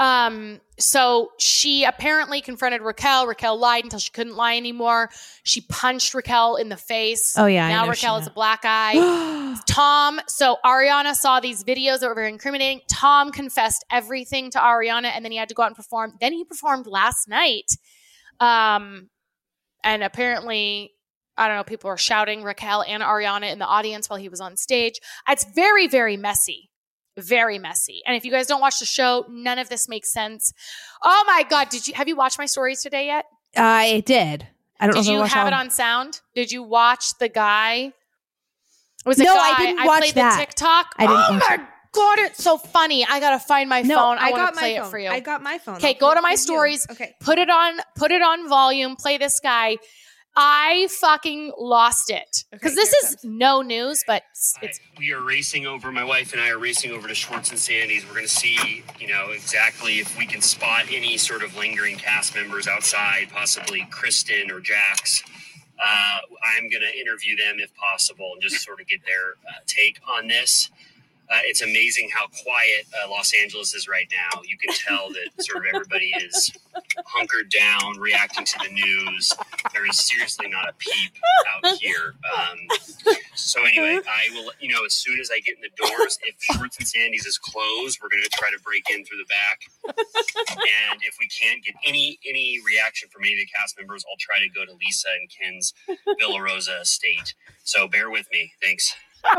[SPEAKER 6] So she apparently confronted Raquel. Raquel lied until she couldn't lie anymore. She punched Raquel in the face.
[SPEAKER 5] Oh, yeah.
[SPEAKER 6] Now Raquel has a black eye. So Ariana saw these videos that were very incriminating. Tom confessed everything to Ariana, and then he had to go out and perform. Then he performed last night. And apparently, I don't know, people were shouting Raquel and Ariana in the audience while he was on stage. It's very, very messy. Very messy. And if you guys don't watch the show, none of this makes sense. Oh my God. Have you watched my stories today yet?
[SPEAKER 5] I did. I don't know if
[SPEAKER 6] Did you have it on sound? Did you watch the guy? Was it
[SPEAKER 5] No,
[SPEAKER 6] guy?
[SPEAKER 5] I didn't watch
[SPEAKER 6] played
[SPEAKER 5] that.
[SPEAKER 6] The TikTok.
[SPEAKER 5] I didn't
[SPEAKER 6] oh my God, it's so funny. I gotta find my phone. I want to play it for you.
[SPEAKER 5] I got my phone.
[SPEAKER 6] Okay, go to my stories.
[SPEAKER 5] Okay.
[SPEAKER 6] Put it on volume. Play this guy. I fucking lost it because this is no news, but
[SPEAKER 7] we are racing over. My wife and I are racing over to Schwartz and Sandy's. We're going to see, exactly if we can spot any sort of lingering cast members outside, possibly Kristen or Jax. I'm going to interview them if possible and just sort of get their take on this. It's amazing how quiet Los Angeles is right now. You can tell that sort of everybody is hunkered down, reacting to the news. There is seriously not a peep out here. So anyway, I will let you know as soon as I get in the doors. If Schwartz and Sandy's is closed, we're going to try to break in through the back. And if we can't get any reaction from any of the cast members, I'll try to go to Lisa and Ken's Villa Rosa estate. So bear with me. Thanks.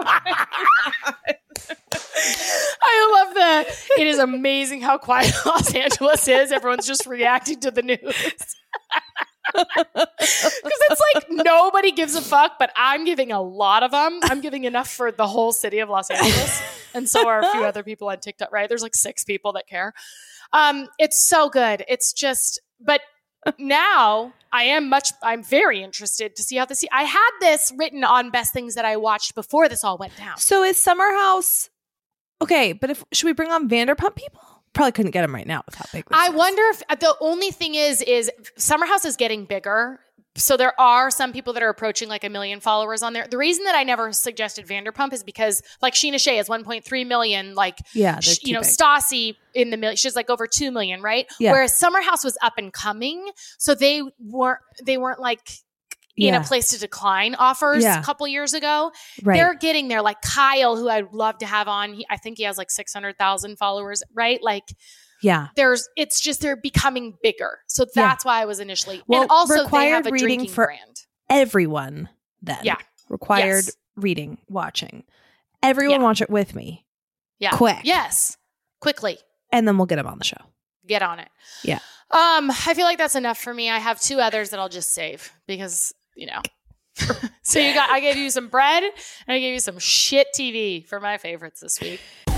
[SPEAKER 6] I love that. It is amazing how quiet Los Angeles is. Everyone's just reacting to the news. Because it's like nobody gives a fuck, but I'm giving a lot of them. I'm giving enough for the whole city of Los Angeles. And so are a few other people on TikTok, right? There's like 6 people that care. It's so good. It's just, but now I'm very interested to see how this. I had this written on best things that I watched before this all went down.
[SPEAKER 5] So is Summer House okay? But should we bring on Vanderpump people? Probably couldn't get them right now with how big.
[SPEAKER 6] I wonder if the only thing is Summer House is getting bigger. So there are some people that are approaching like 1 million followers on there. The reason that I never suggested Vanderpump is because like Sheena Shea is 1.3 million. Like, Stassi in the million, she's like over 2 million, right? Yeah. Whereas Summer House was up and coming. So they weren't like in a place to decline offers a couple years ago. Right. They're getting there. Like Kyle, who I'd love to have on. I think he has like 600,000 followers, right? Like,
[SPEAKER 5] yeah.
[SPEAKER 6] It's just they're becoming bigger. So that's why I was initially. Well, and also they have a reading for brand.
[SPEAKER 5] Everyone then.
[SPEAKER 6] Yeah.
[SPEAKER 5] Required reading, watching. Everyone watch it with me.
[SPEAKER 6] Yeah.
[SPEAKER 5] Quick.
[SPEAKER 6] Yes. Quickly.
[SPEAKER 5] And then we'll get them on the show.
[SPEAKER 6] Get on it.
[SPEAKER 5] Yeah.
[SPEAKER 6] I feel like that's enough for me. I have 2 others that I'll just save because, So I gave you some bread and I gave you some shit TV for my favorites this week.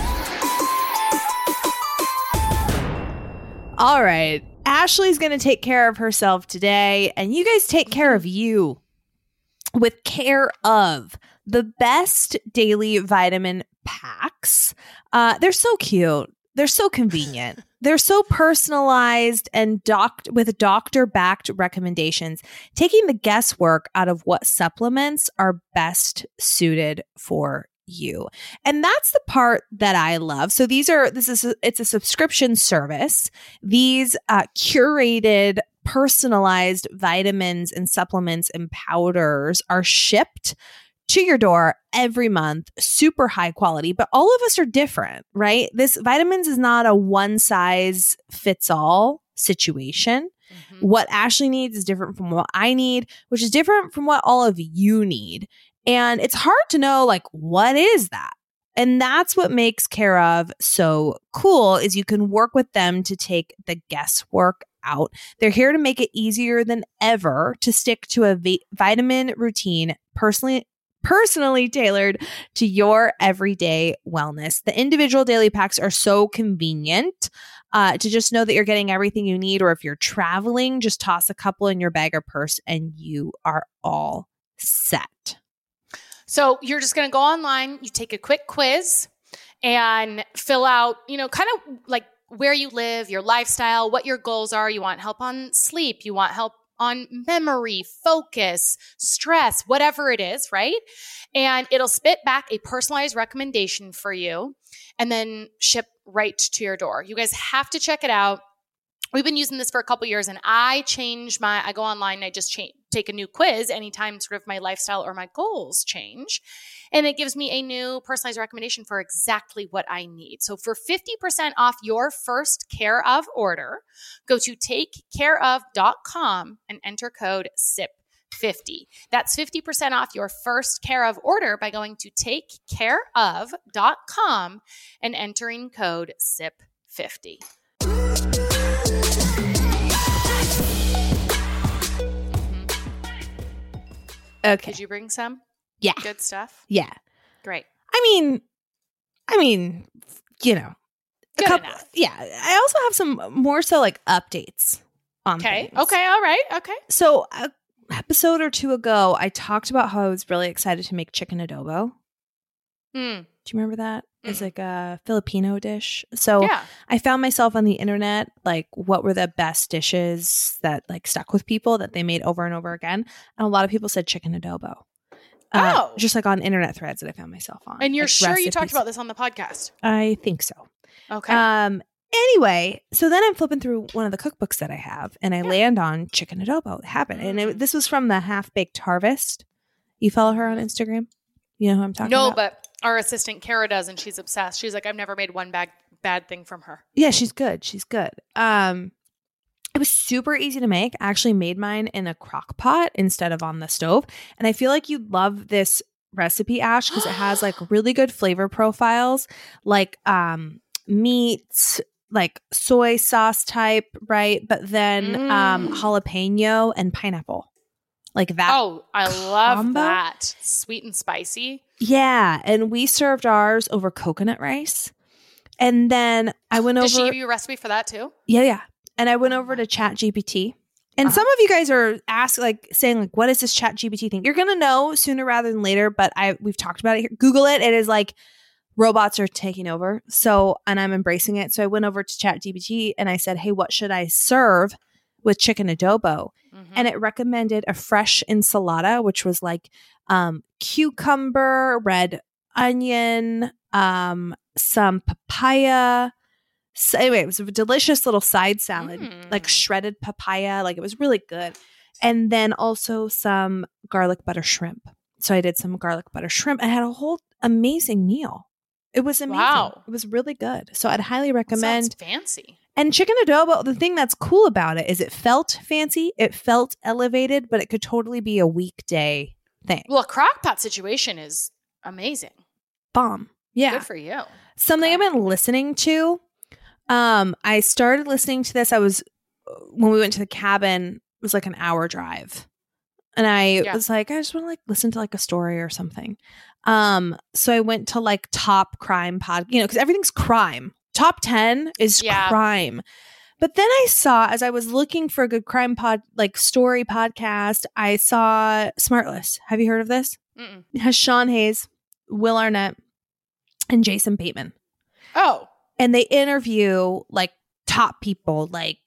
[SPEAKER 5] All right. Ashley's going to take care of herself today, and you guys take care of you with Care of, the best daily vitamin packs. They're so cute. They're so convenient. They're so personalized and with doctor-backed recommendations, taking the guesswork out of what supplements are best suited for you. And that's the part that I love. So it's a subscription service. These curated, personalized vitamins and supplements and powders are shipped to your door every month, super high quality, but all of us are different, right? This vitamins is not a one size fits all situation. Mm-hmm. What Ashley needs is different from what I need, which is different from what all of you need. And it's hard to know, like, what is that? And that's what makes Care of so cool, is you can work with them to take the guesswork out. They're here to make it easier than ever to stick to a vitamin routine personally tailored to your everyday wellness. The individual daily packs are so convenient to just know that you're getting everything you need. Or if you're traveling, just toss a couple in your bag or purse and you are all set.
[SPEAKER 6] So you're just going to go online, you take a quick quiz and fill out, kind of like where you live, your lifestyle, what your goals are. You want help on sleep. You want help on memory, focus, stress, whatever it is, right? And it'll spit back a personalized recommendation for you and then ship right to your door. You guys have to check it out. We've been using this for a couple years, and I go online and I just take a new quiz anytime sort of my lifestyle or my goals change. And it gives me a new personalized recommendation for exactly what I need. So for 50% off your first Care of order, go to takecareof.com and enter code SIP50. That's 50% off your first Care of order by going to takecareof.com and entering code SIP50.
[SPEAKER 5] Okay.
[SPEAKER 6] Did you bring some?
[SPEAKER 5] Yeah.
[SPEAKER 6] Good stuff?
[SPEAKER 5] Yeah.
[SPEAKER 6] Great.
[SPEAKER 5] I mean,
[SPEAKER 6] Good enough.
[SPEAKER 5] Yeah. I also have some more so like updates on things.
[SPEAKER 6] Okay. All right. Okay.
[SPEAKER 5] So an episode or 2 ago, I talked about how I was really excited to make chicken adobo. Do you remember that? It's like a Filipino dish. So I found myself on the internet, like, what were the best dishes that like stuck with people that they made over and over again? And a lot of people said chicken adobo. Just like on internet threads that I found myself on.
[SPEAKER 6] And you're
[SPEAKER 5] like
[SPEAKER 6] sure you talked
[SPEAKER 5] recipes.
[SPEAKER 6] about this on the podcast?
[SPEAKER 5] I think so.
[SPEAKER 6] Okay.
[SPEAKER 5] Anyway, so then I'm flipping through one of the cookbooks that I have, and I land on chicken adobo. It happened, and this was from the Half Baked Harvest. You follow her on Instagram? You know who I'm talking about?
[SPEAKER 6] No, but our assistant Kara does, and she's obsessed. She's like, I've never made one bad thing from her.
[SPEAKER 5] Yeah, she's good. She's good. It was super easy to make. I actually made mine in a crock pot instead of on the stove, and I feel like you'd love this recipe, Ash, because it has like really good flavor profiles, like meat, like soy sauce type, right? But then jalapeno and pineapple, like that.
[SPEAKER 6] Oh, I love
[SPEAKER 5] combo.
[SPEAKER 6] that. Sweet and spicy.
[SPEAKER 5] Yeah, and we served ours over coconut rice, and then I went over.
[SPEAKER 6] Did she give you a recipe for that too?
[SPEAKER 5] Yeah. And I went over to ChatGPT. And some of you guys are saying like, what is this ChatGPT thing? You're going to know sooner rather than later, but we've talked about it here. Google it. It is like robots are taking over. So, and I'm embracing it. So I went over to ChatGPT and I said, hey, what should I serve with chicken adobo? Mm-hmm. And it recommended a fresh enchilada, which was like cucumber, red onion, some papaya. So anyway, it was a delicious little side salad, like shredded papaya. Like it was really good. And then also some garlic butter shrimp. So I did some garlic butter shrimp. I had a whole amazing meal. It was amazing.
[SPEAKER 6] Wow.
[SPEAKER 5] It was really good. So I'd highly recommend.
[SPEAKER 6] Sounds fancy.
[SPEAKER 5] And chicken adobo, the thing that's cool about it is it felt fancy. It felt elevated, but it could totally be a weekday thing.
[SPEAKER 6] Well, a crock pot situation is amazing.
[SPEAKER 5] Bomb. Yeah.
[SPEAKER 6] Good for you.
[SPEAKER 5] Something I've been listening to. I started listening to this. When we went to the cabin, it was like an hour drive. And I was like, I just want to like listen to like a story or something. So I went to like top crime because everything's crime. Top 10 is crime. But then I saw, as I was looking for a good crime story podcast, I saw Smartless. Have you heard of this? Mm-mm. It has Sean Hayes, Will Arnett, and Jason Bateman.
[SPEAKER 6] Oh.
[SPEAKER 5] And they interview like top people, like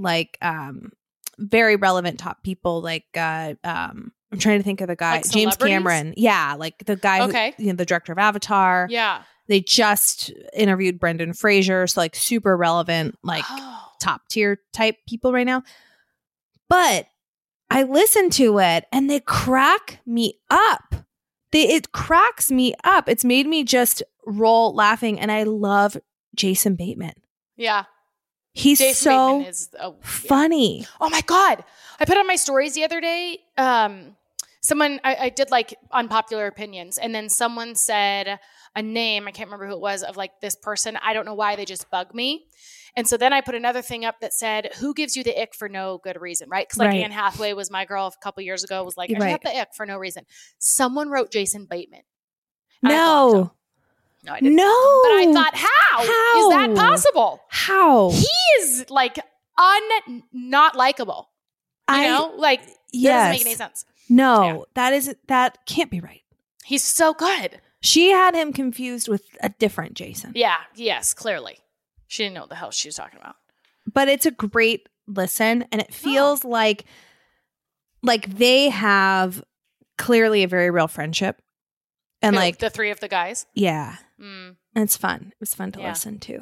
[SPEAKER 5] very relevant top people. Like I'm trying to think of the guy,
[SPEAKER 6] like
[SPEAKER 5] James Cameron. Yeah, like the guy, who, the director of Avatar.
[SPEAKER 6] Yeah,
[SPEAKER 5] they just interviewed Brendan Fraser, so like super relevant, like top tier type people right now. But I listen to it and they crack me up. It cracks me up. It's made me just roll laughing, and I love Jason Bateman.
[SPEAKER 6] Yeah.
[SPEAKER 5] He's
[SPEAKER 6] Jason
[SPEAKER 5] so
[SPEAKER 6] Bateman is,
[SPEAKER 5] funny.
[SPEAKER 6] Oh my God. I put on my stories the other day. Someone, I did like unpopular opinions, and then someone said a name, I can't remember who it was, of like this person. I don't know why, they just bug me. And so then I put another thing up that said, who gives you the ick for no good reason, right? Because like Anne Hathaway was my girl a couple years ago, was like, I just have the ick for no reason. Someone wrote Jason Bateman.
[SPEAKER 5] No.
[SPEAKER 6] No, I didn't.
[SPEAKER 5] No.
[SPEAKER 6] But I thought, how is that possible?
[SPEAKER 5] How?
[SPEAKER 6] He is like not likable. You know? Like, that doesn't make any sense.
[SPEAKER 5] No, that can't be right.
[SPEAKER 6] He's so good.
[SPEAKER 5] She had him confused with a different Jason.
[SPEAKER 6] Yeah. Yes, clearly. She didn't know what the hell she was talking about.
[SPEAKER 5] But it's a great listen, and it feels like they have clearly a very real friendship. And like
[SPEAKER 6] the three of the guys.
[SPEAKER 5] Yeah. And it's fun. It was fun to listen to.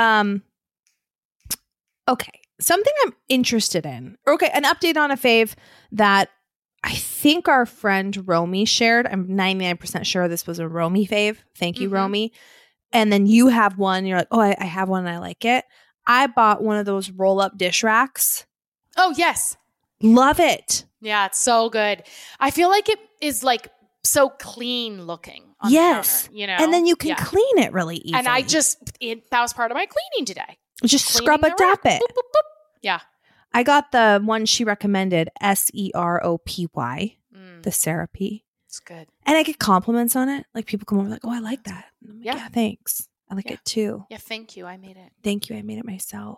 [SPEAKER 5] Okay. Something I'm interested in. Okay. An update on a fave that I think our friend Romy shared. I'm 99% sure this was a Romy fave. Thank you, Romy. And then you have one. You're like, oh, I have one and I like it. I bought one of those roll-up dish racks.
[SPEAKER 6] Oh, yes.
[SPEAKER 5] Love it.
[SPEAKER 6] Yeah, it's so good. I feel like it is like so clean looking on
[SPEAKER 5] the
[SPEAKER 6] counter, you know?
[SPEAKER 5] And then you can clean it really easily.
[SPEAKER 6] And that was part of my cleaning today.
[SPEAKER 5] Just scrub it, dap it.
[SPEAKER 6] Boop, boop, boop. Yeah.
[SPEAKER 5] I got the one she recommended, SEROPY, the Syrupy.
[SPEAKER 6] It's good.
[SPEAKER 5] And I get compliments on it. Like people come over like, oh, I like that. And I'm like, yeah, thanks. I like it too.
[SPEAKER 6] Yeah, thank you. I made it.
[SPEAKER 5] Thank you. I made it myself.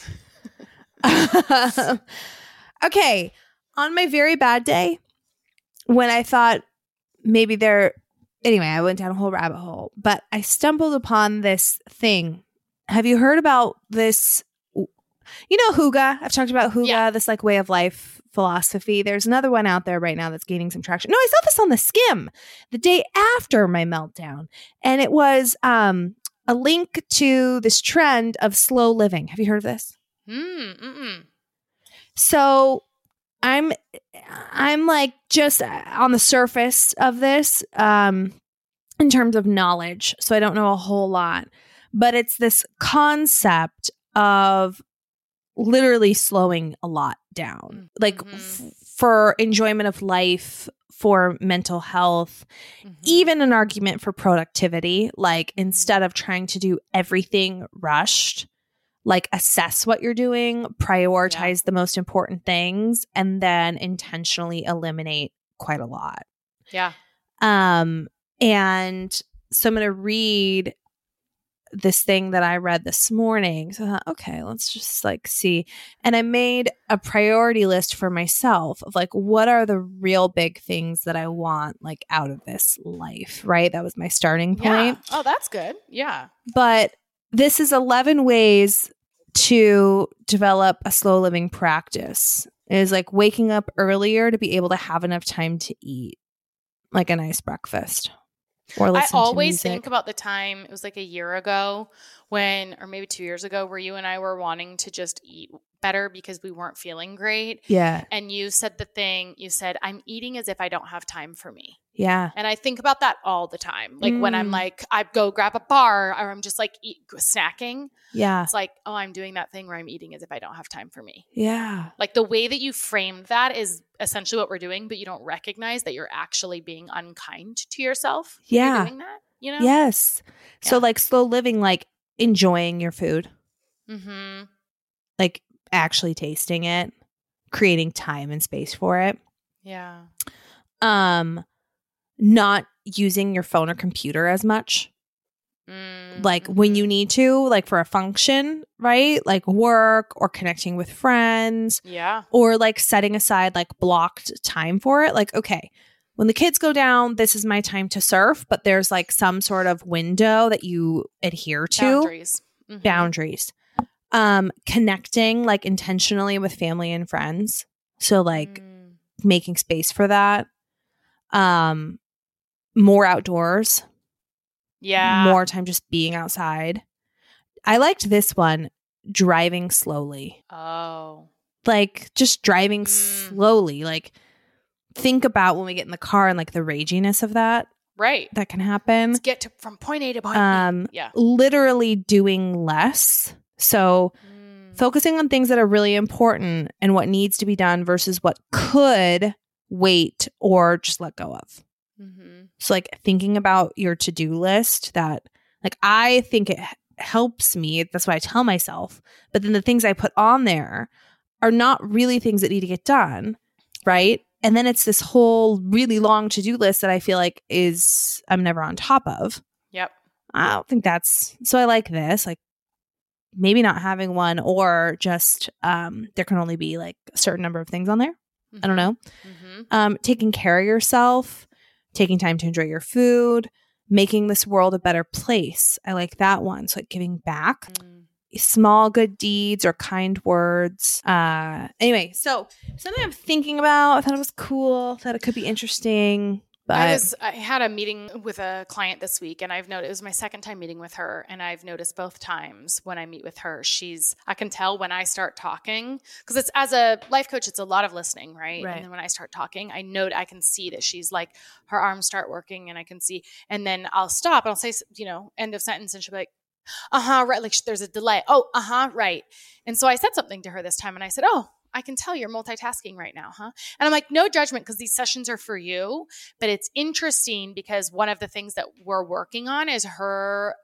[SPEAKER 5] Okay. On my very bad day, when I thought maybe anyway, I went down a whole rabbit hole, but I stumbled upon this thing. Have you heard about this You know, Hygge. I've talked about Hygge,
[SPEAKER 6] Yeah.
[SPEAKER 5] this like way of life philosophy. There's another one out there right now that's gaining some traction. No, I saw this on the Skim the day after my meltdown. And it was a link to this trend of slow living. Have you heard of this? So I'm like just on the surface of this in terms of knowledge. So I don't know a whole lot. But it's this concept of literally slowing a lot down, like for enjoyment of life, for mental health, even an argument for productivity. Like instead of trying to do everything rushed, like assess what you're doing, prioritize the most important things, and then intentionally eliminate quite a lot.
[SPEAKER 6] Yeah.
[SPEAKER 5] And so I'm going to read this thing that I read this morning. So I thought, okay, let's just like see. And I made a priority list for myself of like, what are the real big things that I want like out of this life, right? That was my starting point.
[SPEAKER 6] Yeah. Oh, that's good. Yeah.
[SPEAKER 5] But this is 11 ways to develop a slow living practice. It is like waking up earlier to be able to have enough time to eat like a nice breakfast. Or
[SPEAKER 6] I
[SPEAKER 5] listen
[SPEAKER 6] always
[SPEAKER 5] to music.
[SPEAKER 6] think about the time, it was like a year ago when, or maybe 2 years ago, where you and I were wanting to just eat better because we weren't feeling great.
[SPEAKER 5] Yeah.
[SPEAKER 6] And you said the thing, you said, I'm eating as if I don't have time for me.
[SPEAKER 5] Yeah.
[SPEAKER 6] And I think about that all the time. Like when I'm like, I go grab a bar or I'm just like snacking.
[SPEAKER 5] Yeah.
[SPEAKER 6] It's like, oh, I'm doing that thing where I'm eating as if I don't have time for me.
[SPEAKER 5] Yeah.
[SPEAKER 6] Like the way that you framed that is essentially what we're doing, but you don't recognize that you're actually being unkind to yourself. when
[SPEAKER 5] Yeah.
[SPEAKER 6] You're doing that, you know?
[SPEAKER 5] Yes. So
[SPEAKER 6] Yeah.
[SPEAKER 5] like slow living, like enjoying your food,
[SPEAKER 6] Mm-hmm.
[SPEAKER 5] like actually tasting it, creating time and space for it.
[SPEAKER 6] Yeah.
[SPEAKER 5] Not using your phone or computer as much. Like when you need to, like for a function, right? Like work or connecting with friends.
[SPEAKER 6] Yeah.
[SPEAKER 5] Or like setting aside like blocked time for it. Like, okay, when the kids go down, this is my time to surf, but there's like some sort of window that you adhere to.
[SPEAKER 6] Boundaries. Mhm.
[SPEAKER 5] Boundaries. Connecting like intentionally with family and friends. So like making space for that. More outdoors.
[SPEAKER 6] Yeah.
[SPEAKER 5] More time just being outside. I liked this one, driving slowly.
[SPEAKER 6] Oh.
[SPEAKER 5] Like just driving slowly. Like think about when we get in the car and like the raginess of that
[SPEAKER 6] Right.
[SPEAKER 5] can happen.
[SPEAKER 6] Let's get to from point A to point B. Yeah.
[SPEAKER 5] Literally doing less. So focusing on things that are really important and what needs to be done versus what could wait or just let go of.
[SPEAKER 6] Mm-hmm.
[SPEAKER 5] So like thinking about your to-do list, that like I think it helps me. That's what I tell myself. But then the things I put on there are not really things that need to get done. Right. And then it's this whole really long to-do list that I feel like I'm never on top of.
[SPEAKER 6] Yep.
[SPEAKER 5] I don't think that's, so I like this, like maybe not having one or just there can only be like a certain number of things on there. I don't know.
[SPEAKER 6] Mm-hmm.
[SPEAKER 5] Taking care of yourself, taking time to enjoy your food, making this world a better place. I like that one. So like giving back, small good deeds or kind words. Anyway, so something I'm thinking about. I thought it was cool. Thought it could be interesting. But
[SPEAKER 6] I had a meeting with a client this week, and I've noticed it was my second time meeting with her, and I've noticed both times when I meet with her, I can tell when I start talking, because it's, as a life coach, it's a lot of listening, right? And then when I start talking, I can see that she's like, her arms start working, and I can see, and then I'll stop and I'll say, end of sentence, and she'll be like, right. Like there's a delay. Oh, right. And so I said something to her this time, and I said, oh, I can tell you're multitasking right now, huh? And I'm like, no judgment, because these sessions are for you. But it's interesting because one of the things that we're working on is her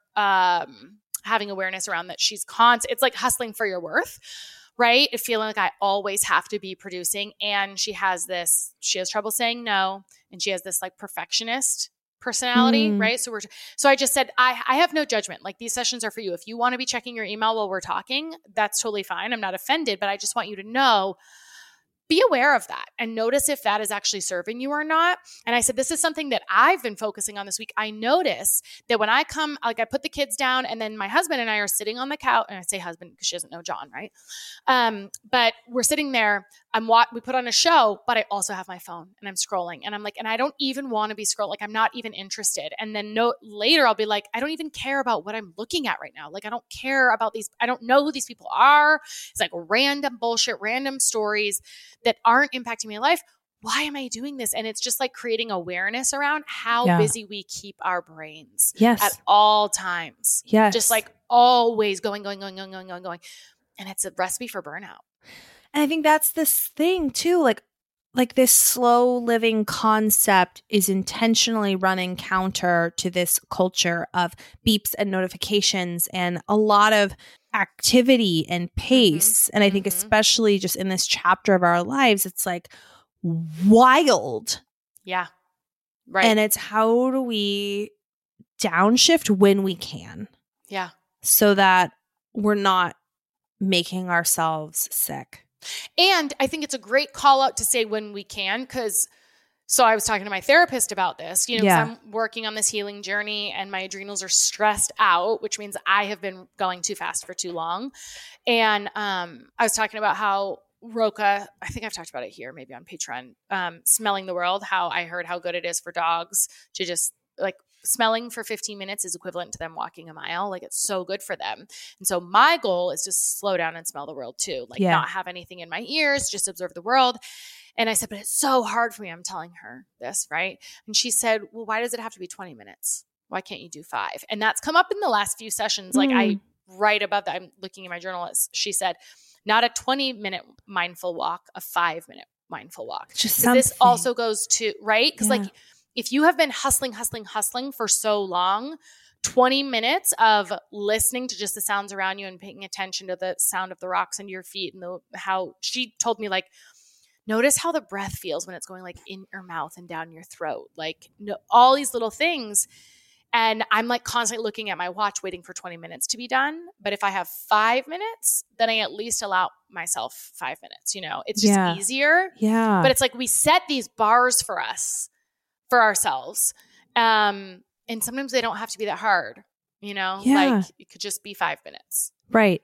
[SPEAKER 6] having awareness around that she's it's like hustling for your worth, right? Feeling like I always have to be producing. And she has trouble saying no. And she has this like perfectionist personality, right? So I just said, I have no judgment. Like these sessions are for you. If you want to be checking your email while we're talking, that's totally fine. I'm not offended, but I just want you to know be aware of that and notice if that is actually serving you or not. And I said, this is something that I've been focusing on this week. I notice that when I come, like I put the kids down and then my husband and I are sitting on the couch, and I say husband because she doesn't know John, right? But we're sitting there, we put on a show, but I also have my phone and I'm scrolling and I'm like, and I don't even want to be scrolling. Like I'm not even interested. And then later I'll be like, I don't even care about what I'm looking at right now. Like I don't care about these. I don't know who these people are. It's like random bullshit, random stories that aren't impacting my life. Why am I doing this? And it's just like creating awareness around how busy we keep our brains at all times.
[SPEAKER 5] Yes.
[SPEAKER 6] Just like always going. And it's a recipe for burnout.
[SPEAKER 5] And I think that's this thing too, like this slow living concept is intentionally running counter to this culture of beeps and notifications and a lot of activity and pace. And I think especially just in this chapter of our lives, it's like wild.
[SPEAKER 6] Yeah. Right.
[SPEAKER 5] And it's how do we downshift when we can?
[SPEAKER 6] Yeah.
[SPEAKER 5] So that we're not making ourselves sick.
[SPEAKER 6] And I think it's a great call out to say when we can, because so I was talking to my therapist about this, because I'm working on this healing journey and my adrenals are stressed out, which means I have been going too fast for too long. And I was talking about how Roka, I think I've talked about it here, maybe on Patreon, smelling the world, how I heard how good it is for dogs to just like smelling for 15 minutes is equivalent to them walking a mile. Like it's so good for them. And so my goal is to slow down and smell the world too. Like not have anything in my ears, just observe the world. And I said, but it's so hard for me. I'm telling her this, right? And she said, well, why does it have to be 20 minutes? Why can't you do 5? And that's come up in the last few sessions. Like I write about that. I'm looking at my journal. She said, not a 20-minute mindful walk, a 5-minute mindful walk.
[SPEAKER 5] Just
[SPEAKER 6] this also goes to, right? Because like, if you have been hustling for so long, 20 minutes of listening to just the sounds around you and paying attention to the sound of the rocks under your feet and how she told me, like, notice how the breath feels when it's going like in your mouth and down your throat, like all these little things. And I'm like constantly looking at my watch, waiting for 20 minutes to be done. But if I have 5 minutes, then I at least allow myself 5 minutes, it's just easier.
[SPEAKER 5] Yeah.
[SPEAKER 6] But it's like we set these bars for ourselves. And sometimes they don't have to be that hard, like it could just be 5 minutes.
[SPEAKER 5] Right.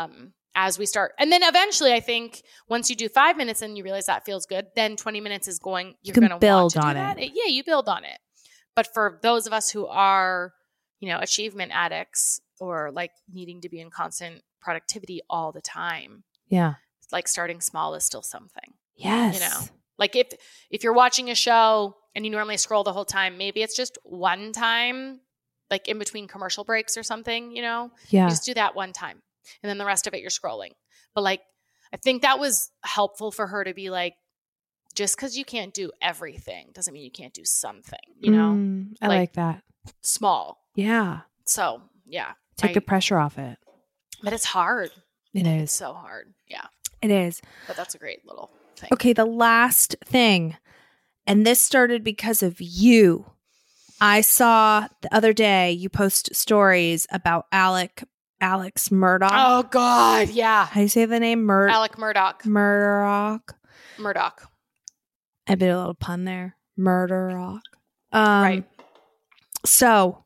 [SPEAKER 6] As we start. And then eventually I think once you do 5 minutes and you realize that feels good, then 20 minutes is you're going to build on it. Yeah, you build on it. But for those of us who are, achievement addicts or like needing to be in constant productivity all the time.
[SPEAKER 5] Yeah.
[SPEAKER 6] Like starting small is still something.
[SPEAKER 5] Yes.
[SPEAKER 6] Like if you're watching a show and you normally scroll the whole time, maybe it's just one time, like in between commercial breaks or something, you just do that one time and then the rest of it you're scrolling. But like, I think that was helpful for her to be like, just because you can't do everything doesn't mean you can't do something,
[SPEAKER 5] I like that.
[SPEAKER 6] Small.
[SPEAKER 5] Yeah.
[SPEAKER 6] So yeah.
[SPEAKER 5] Take the pressure off it.
[SPEAKER 6] But it's hard.
[SPEAKER 5] It is.
[SPEAKER 6] It's so hard. Yeah.
[SPEAKER 5] It is.
[SPEAKER 6] But that's a great little thing.
[SPEAKER 5] Okay. The last thing, and this started because of you. I saw the other day you post stories about Alex Murdaugh.
[SPEAKER 6] Oh God. Yeah.
[SPEAKER 5] How do you say the name?
[SPEAKER 6] Alec Murdaugh. Murdaugh.
[SPEAKER 5] I did a little pun there. Murdaugh.
[SPEAKER 6] Right.
[SPEAKER 5] So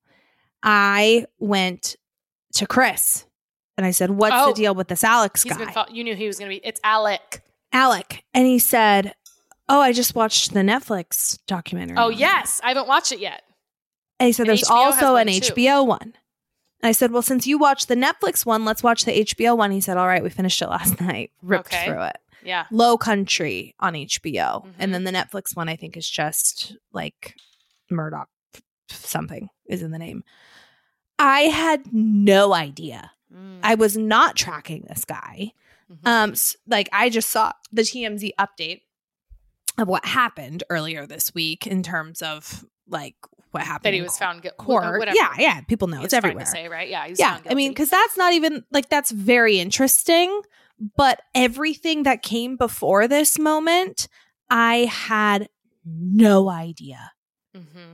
[SPEAKER 5] I went to Chris and I said, what's the deal with this Alex guy?
[SPEAKER 6] You knew he was going to be, it's Alec.
[SPEAKER 5] And he said, oh, I just watched the Netflix documentary.
[SPEAKER 6] Oh, yes. I haven't watched it yet.
[SPEAKER 5] And he said, there's also an HBO one. And I said, well, since you watched the Netflix one, let's watch the HBO one. He said, all right, we finished it last night. Ripped through it.
[SPEAKER 6] Yeah.
[SPEAKER 5] Low Country on HBO. Mm-hmm. And then the Netflix one, I think, is just like Murdoch something is in the name. I had no idea. I was not tracking this guy. Like I just saw the TMZ update of what happened earlier this week in terms of like what happened.
[SPEAKER 6] That he was found guilty.
[SPEAKER 5] Yeah. People know it's everywhere.
[SPEAKER 6] To say, right? Yeah.
[SPEAKER 5] I mean, because that's not even like that's very interesting. But everything that came before this moment, I had no idea.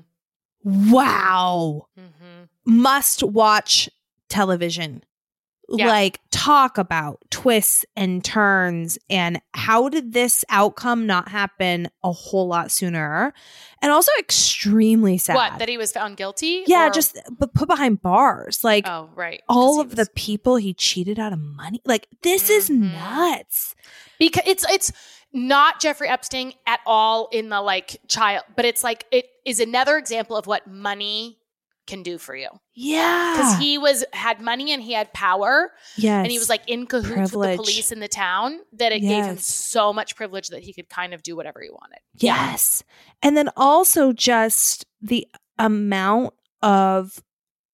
[SPEAKER 5] Wow. Must watch television.
[SPEAKER 6] Yeah.
[SPEAKER 5] Like, talk about twists and turns and how did this outcome not happen a whole lot sooner? And also extremely sad.
[SPEAKER 6] What, that he was found guilty?
[SPEAKER 5] Yeah,
[SPEAKER 6] Or-
[SPEAKER 5] just but put behind bars. Like,
[SPEAKER 6] oh, right.
[SPEAKER 5] all
[SPEAKER 6] 'Cause he
[SPEAKER 5] of the
[SPEAKER 6] was-
[SPEAKER 5] people he cheated out of money. Like, this is
[SPEAKER 6] Mhm.
[SPEAKER 5] nuts.
[SPEAKER 6] because it's not Jeffrey Epstein at all in the like child, but it's like it is another example of what money can do for you.
[SPEAKER 5] Yeah.
[SPEAKER 6] Because he had money and he had power,
[SPEAKER 5] yes.
[SPEAKER 6] and he was like in cahoots with
[SPEAKER 5] Privilege.
[SPEAKER 6] the police in the town that it gave him
[SPEAKER 5] Yes.
[SPEAKER 6] so much privilege that he could kind of do whatever he wanted.
[SPEAKER 5] Yes. And then also just the amount of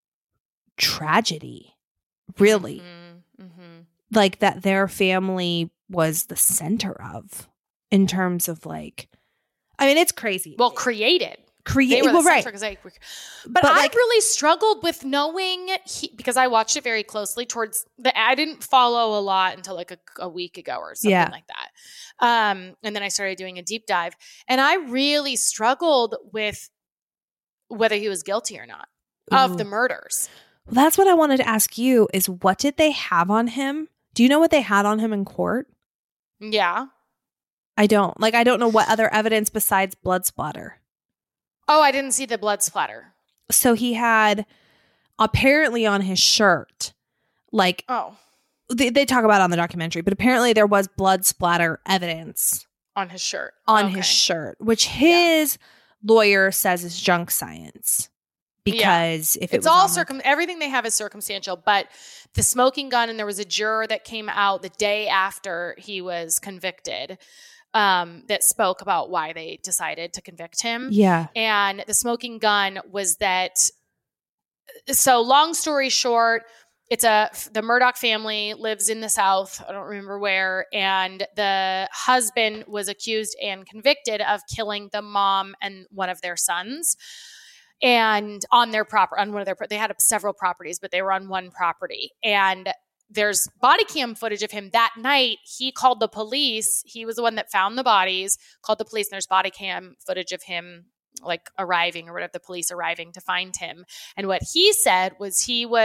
[SPEAKER 5] tragedy, really,
[SPEAKER 6] Mm-hmm.
[SPEAKER 5] like that their family was the center of in terms of like, I mean, it's crazy.
[SPEAKER 6] Well, created. They
[SPEAKER 5] Create,
[SPEAKER 6] were the
[SPEAKER 5] well, right.
[SPEAKER 6] center 'cause but
[SPEAKER 5] But,
[SPEAKER 6] I
[SPEAKER 5] like-
[SPEAKER 6] really struggled with knowing because I watched it very closely towards I didn't follow a lot until like a week ago or something
[SPEAKER 5] Yeah.
[SPEAKER 6] like that. And then I started doing a deep dive, and I really struggled with whether he was guilty or not of
[SPEAKER 5] Ooh.
[SPEAKER 6] the murders.
[SPEAKER 5] Well, that's what I wanted to ask you is what did they have on him? Do you know what they had on him in court?
[SPEAKER 6] Yeah.
[SPEAKER 5] I don't. Like, I don't know what other evidence besides blood splatter.
[SPEAKER 6] Oh, I didn't see the blood splatter.
[SPEAKER 5] So he had apparently on his shirt, like,
[SPEAKER 6] Oh,
[SPEAKER 5] they talk about it on the documentary, but apparently there was blood splatter evidence
[SPEAKER 6] on his shirt.
[SPEAKER 5] on
[SPEAKER 6] Okay.
[SPEAKER 5] his shirt, which his lawyer says is junk science. Because if
[SPEAKER 6] It's
[SPEAKER 5] it was
[SPEAKER 6] all
[SPEAKER 5] on the-
[SPEAKER 6] everything they have is circumstantial, but the smoking gun, and there was a juror that came out the day after he was convicted that spoke about why they decided to convict him.
[SPEAKER 5] Yeah.
[SPEAKER 6] And the smoking gun was that. So long story short, the Murdaugh family lives in the South. I don't remember where. And the husband was accused and convicted of killing the mom and one of their sons. And on one of their, they had several properties, but they were on one property. And there's body cam footage of him that night. He called the police. He was the one that found the bodies, called the police, and there's body cam footage of him like arriving or whatever, the police arriving to find him. And what he said was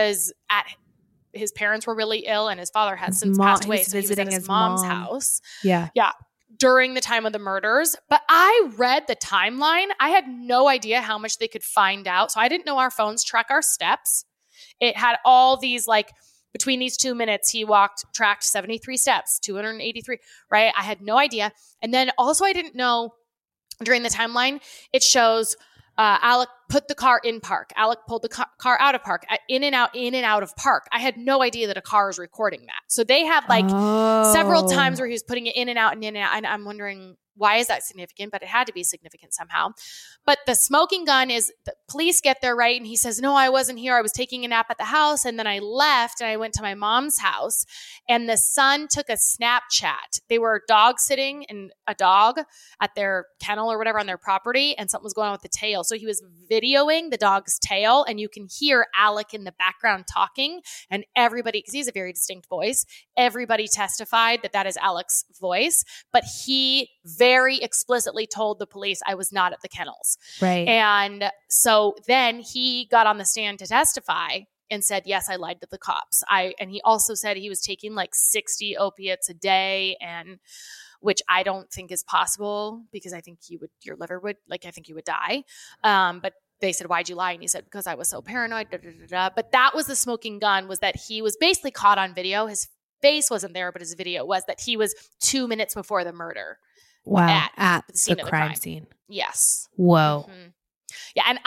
[SPEAKER 6] his parents were really ill and his father had since passed away.
[SPEAKER 5] He was
[SPEAKER 6] So he was at
[SPEAKER 5] visiting
[SPEAKER 6] his
[SPEAKER 5] his
[SPEAKER 6] mom's
[SPEAKER 5] mom.
[SPEAKER 6] house.
[SPEAKER 5] Yeah.
[SPEAKER 6] During the time of the murders. But I read the timeline. I had no idea how much they could find out. So I didn't know our phones track our steps. It had all these like, between these 2 minutes, he tracked 73 steps, 283, right? I had no idea. And then also I didn't know during the timeline, it shows Alec put the car in park. Alec pulled the car out of park, in and out of park. I had no idea that a car was recording that. So they had like several times where he was putting it in and out and in and out. And I'm wondering, why is that significant? But it had to be significant somehow. But the smoking gun is, the police get there, right? And he says, no, I wasn't here. I was taking a nap at the house. And then I left and I went to my mom's house. And the son took a Snapchat. They were dog sitting and a dog at their kennel or whatever on their property. And something was going on with the tail. So he was videoing the dog's tail. And you can hear Alec in the background talking. And everybody, because he has a very distinct voice, everybody testified that that is Alec's voice. But he very explicitly told the police, I was not at the kennels.
[SPEAKER 5] Right.
[SPEAKER 6] And so then he got on the stand to testify and said, yes, I lied to the cops. And he also said he was taking like 60 opiates a day, and which I don't think is possible because I think your liver would, like, I think you would die. But they said, why'd you lie? And he said, because I was so paranoid. Da, da, da, da. But that was the smoking gun, was that he was basically caught on video. His face wasn't there, but his video was that he was 2 minutes before the murder.
[SPEAKER 5] Wow.
[SPEAKER 6] At
[SPEAKER 5] At
[SPEAKER 6] the scene
[SPEAKER 5] the
[SPEAKER 6] of the
[SPEAKER 5] crime
[SPEAKER 6] crime.
[SPEAKER 5] scene.
[SPEAKER 6] Yes.
[SPEAKER 5] Whoa.
[SPEAKER 6] Mhm. Yeah, and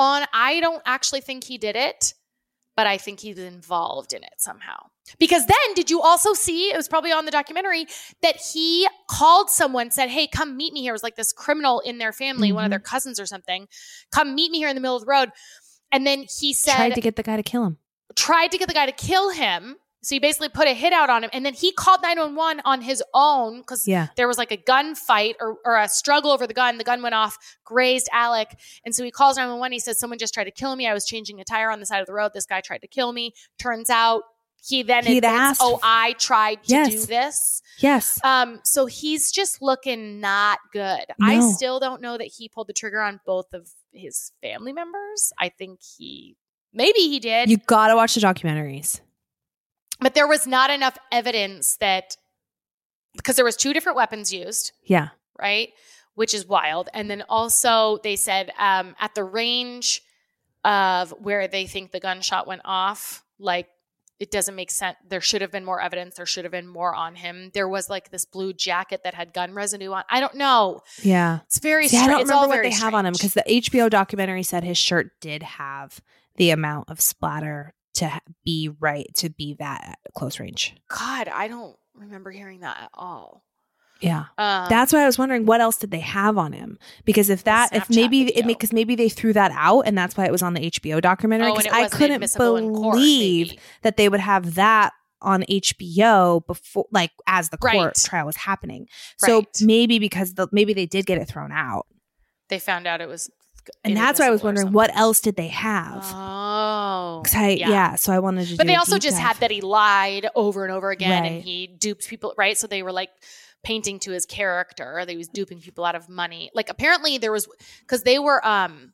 [SPEAKER 6] I don't actually think he did it, but I think he's involved in it somehow. Because then, did you also see, it was probably on the documentary, that he called someone, said, hey, come meet me here. It was like this criminal in their family, one of their cousins or something. Come meet me here in the middle of the road. And then he said,
[SPEAKER 5] Tried to get the guy to kill him.
[SPEAKER 6] So he basically put a hit out on him. And then he called 911 on his own because there was like a gunfight or a struggle over the gun. The gun went off, grazed Alec. And so he calls 911. He says, someone just tried to kill me. I was changing a tire on the side of the road. This guy tried to kill me. Turns out he then admits, I tried to do this.
[SPEAKER 5] Yes.
[SPEAKER 6] So he's just looking not good.
[SPEAKER 5] No.
[SPEAKER 6] I still don't know that he pulled the trigger on both of his family members. I think maybe he did.
[SPEAKER 5] You got to watch the documentaries.
[SPEAKER 6] But there was not enough evidence that, because there was 2 different weapons used.
[SPEAKER 5] Yeah.
[SPEAKER 6] Right? Which is wild. And then also they said at the range of where they think the gunshot went off, like it doesn't make sense. There should have been more evidence. There should have been more on him. There was like this blue jacket that had gun residue on. I don't know.
[SPEAKER 5] Yeah.
[SPEAKER 6] It's very
[SPEAKER 5] strange. I don't remember what they
[SPEAKER 6] strange.
[SPEAKER 5] have on him, because the HBO documentary said his shirt did have the amount of splatter to be that at close range.
[SPEAKER 6] God, I don't remember hearing that at all.
[SPEAKER 5] Yeah. That's why I was wondering, what else did they have on him? Because maybe they threw that out and that's why it was on the HBO documentary. Because I couldn't believe that they would have that on HBO before, like as the court trial was happening. So maybe maybe they did get it thrown out.
[SPEAKER 6] They found out it was.
[SPEAKER 5] And that's why I was wondering, what else did they have?
[SPEAKER 6] Oh.
[SPEAKER 5] So I wanted to
[SPEAKER 6] But they also just had that he lied over and over again and he duped people, right? So they were like painting to his character. They was duping people out of money. Like apparently there was, because they were,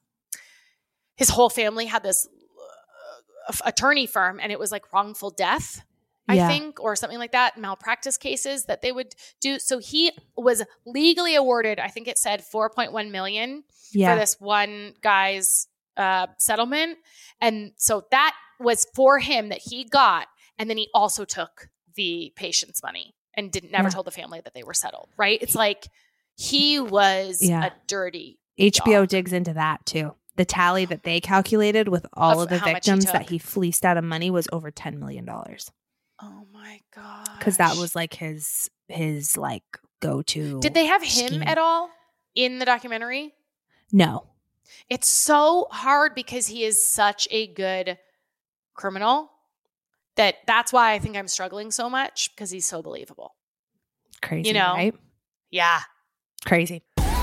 [SPEAKER 6] his whole family had this attorney firm and it was like wrongful death, I think, or something like that, malpractice cases that they would do. So he was legally awarded, I think it said 4.1 million for this one guy's settlement. And so that was for him that he got. And then he also took the patient's money and never told the family that they were settled, right? It's like he was a dirty
[SPEAKER 5] HBO
[SPEAKER 6] dog.
[SPEAKER 5] digs into that too. The tally that they calculated with all of the victims that he fleeced out of money was over $10 million.
[SPEAKER 6] Oh my God.
[SPEAKER 5] Because that was like his like go-to.
[SPEAKER 6] Did they have him
[SPEAKER 5] scheme.
[SPEAKER 6] at all in the documentary?
[SPEAKER 5] No.
[SPEAKER 6] It's so hard because he is such a good criminal that's why I think I'm struggling so much, because he's so believable.
[SPEAKER 5] Crazy, right?
[SPEAKER 6] Yeah.
[SPEAKER 5] Crazy.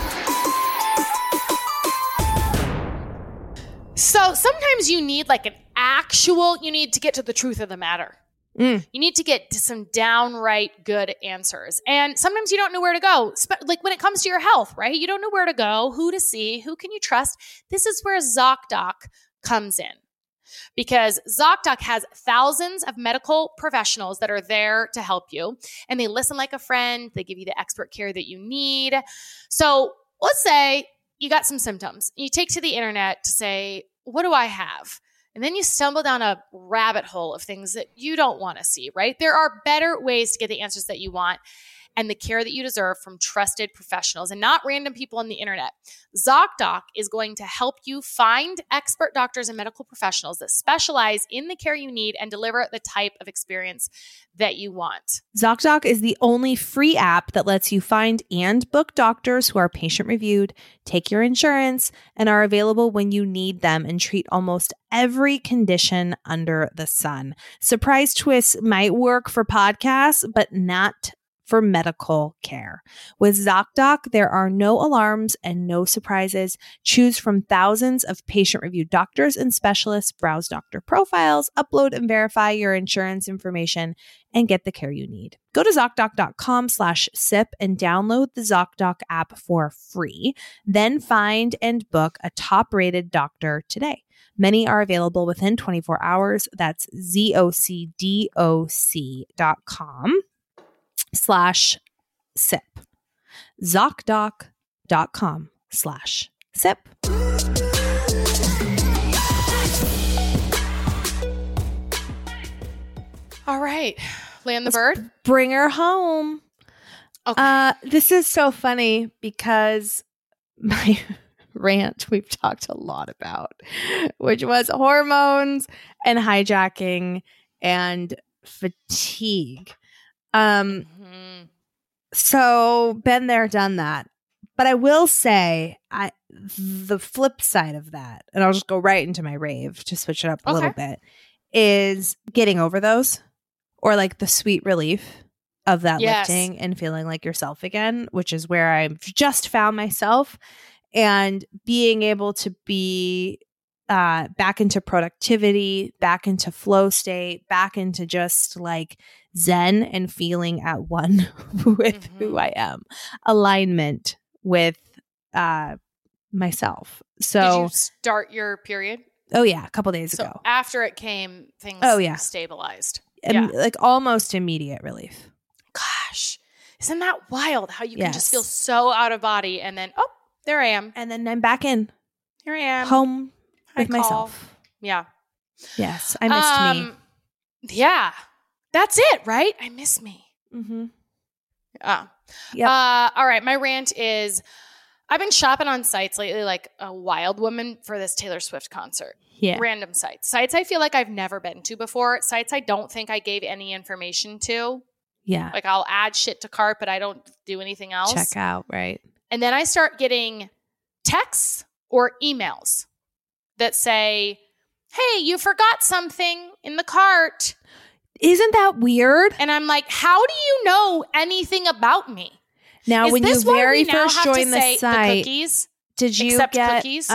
[SPEAKER 6] So sometimes you need like you need to get to the truth of the matter. You need to get to some downright good answers. And sometimes you don't know where to go. Like when it comes to your health, right? You don't know where to go, who to see, who can you trust? This is where ZocDoc comes in. Because ZocDoc has thousands of medical professionals that are there to help you. And they listen like a friend. They give you the expert care that you need. So let's say you got some symptoms. You take to the internet to say, what do I have? And then you stumble down a rabbit hole of things that you don't want to see, right? There are better ways to get the answers that you want and the care that you deserve from trusted professionals and not random people on the internet. ZocDoc is going to help you find expert doctors and medical professionals that specialize in the care you need and deliver the type of experience that you want.
[SPEAKER 5] ZocDoc is the only free app that lets you find and book doctors who are patient reviewed, take your insurance, and are available when you need them and treat almost every condition under the sun. Surprise twists might work for podcasts, but not for medical care. With ZocDoc, there are no alarms and no surprises. Choose from thousands of patient-reviewed doctors and specialists, browse doctor profiles, upload and verify your insurance information, and get the care you need. Go to ZocDoc.com/sip and download the ZocDoc app for free. Then find and book a top-rated doctor today. Many are available within 24 hours. That's ZocDoc.com/sip. ZocDoc.com/sip.
[SPEAKER 6] All right. Land the bird.
[SPEAKER 5] Bring her home.
[SPEAKER 6] Okay.
[SPEAKER 5] This is so funny because my rant we've talked a lot about, which was hormones and hijacking and fatigue. So been there, done that. But I will say the flip side of that, and I'll just go right into my rave to switch it up a little bit, is getting over those, or like the sweet relief of that lifting and feeling like yourself again, which is where I've just found myself, and being able to be back into productivity, back into flow state, back into just like zen and feeling at one with who I am, alignment with myself. So
[SPEAKER 6] did you start your period?
[SPEAKER 5] Oh yeah, a couple days ago.
[SPEAKER 6] After it came, things stabilized.
[SPEAKER 5] like almost immediate relief.
[SPEAKER 6] Gosh, isn't that wild how you can just
[SPEAKER 5] Yes.
[SPEAKER 6] feel so out of body and then, oh, there I am.
[SPEAKER 5] And then I'm back in
[SPEAKER 6] Here I am.
[SPEAKER 5] home
[SPEAKER 6] Hi,
[SPEAKER 5] with
[SPEAKER 6] call.
[SPEAKER 5] myself.
[SPEAKER 6] Yeah.
[SPEAKER 5] Yes. I missed me.
[SPEAKER 6] Yeah. That's it, right? I miss me.
[SPEAKER 5] Mm-hmm.
[SPEAKER 6] Oh.
[SPEAKER 5] Yep.
[SPEAKER 6] All right. My rant is I've been shopping on sites lately like a wild woman for this Taylor Swift concert.
[SPEAKER 5] Yeah.
[SPEAKER 6] Random sites. Sites I feel like I've never been to before. Sites I don't think I gave any information to.
[SPEAKER 5] Yeah.
[SPEAKER 6] Like I'll add shit to cart, but I don't do anything else.
[SPEAKER 5] Check out. Right.
[SPEAKER 6] And then I start getting texts or emails that say, hey, you forgot something in the cart.
[SPEAKER 5] Isn't that weird?
[SPEAKER 6] And I'm like, how do you know anything about me?
[SPEAKER 5] Now,
[SPEAKER 6] Is
[SPEAKER 5] when you
[SPEAKER 6] this why
[SPEAKER 5] very
[SPEAKER 6] we now
[SPEAKER 5] first
[SPEAKER 6] have to
[SPEAKER 5] joined the
[SPEAKER 6] say
[SPEAKER 5] site,
[SPEAKER 6] cookies?
[SPEAKER 5] did you
[SPEAKER 6] accept
[SPEAKER 5] get
[SPEAKER 6] cookies?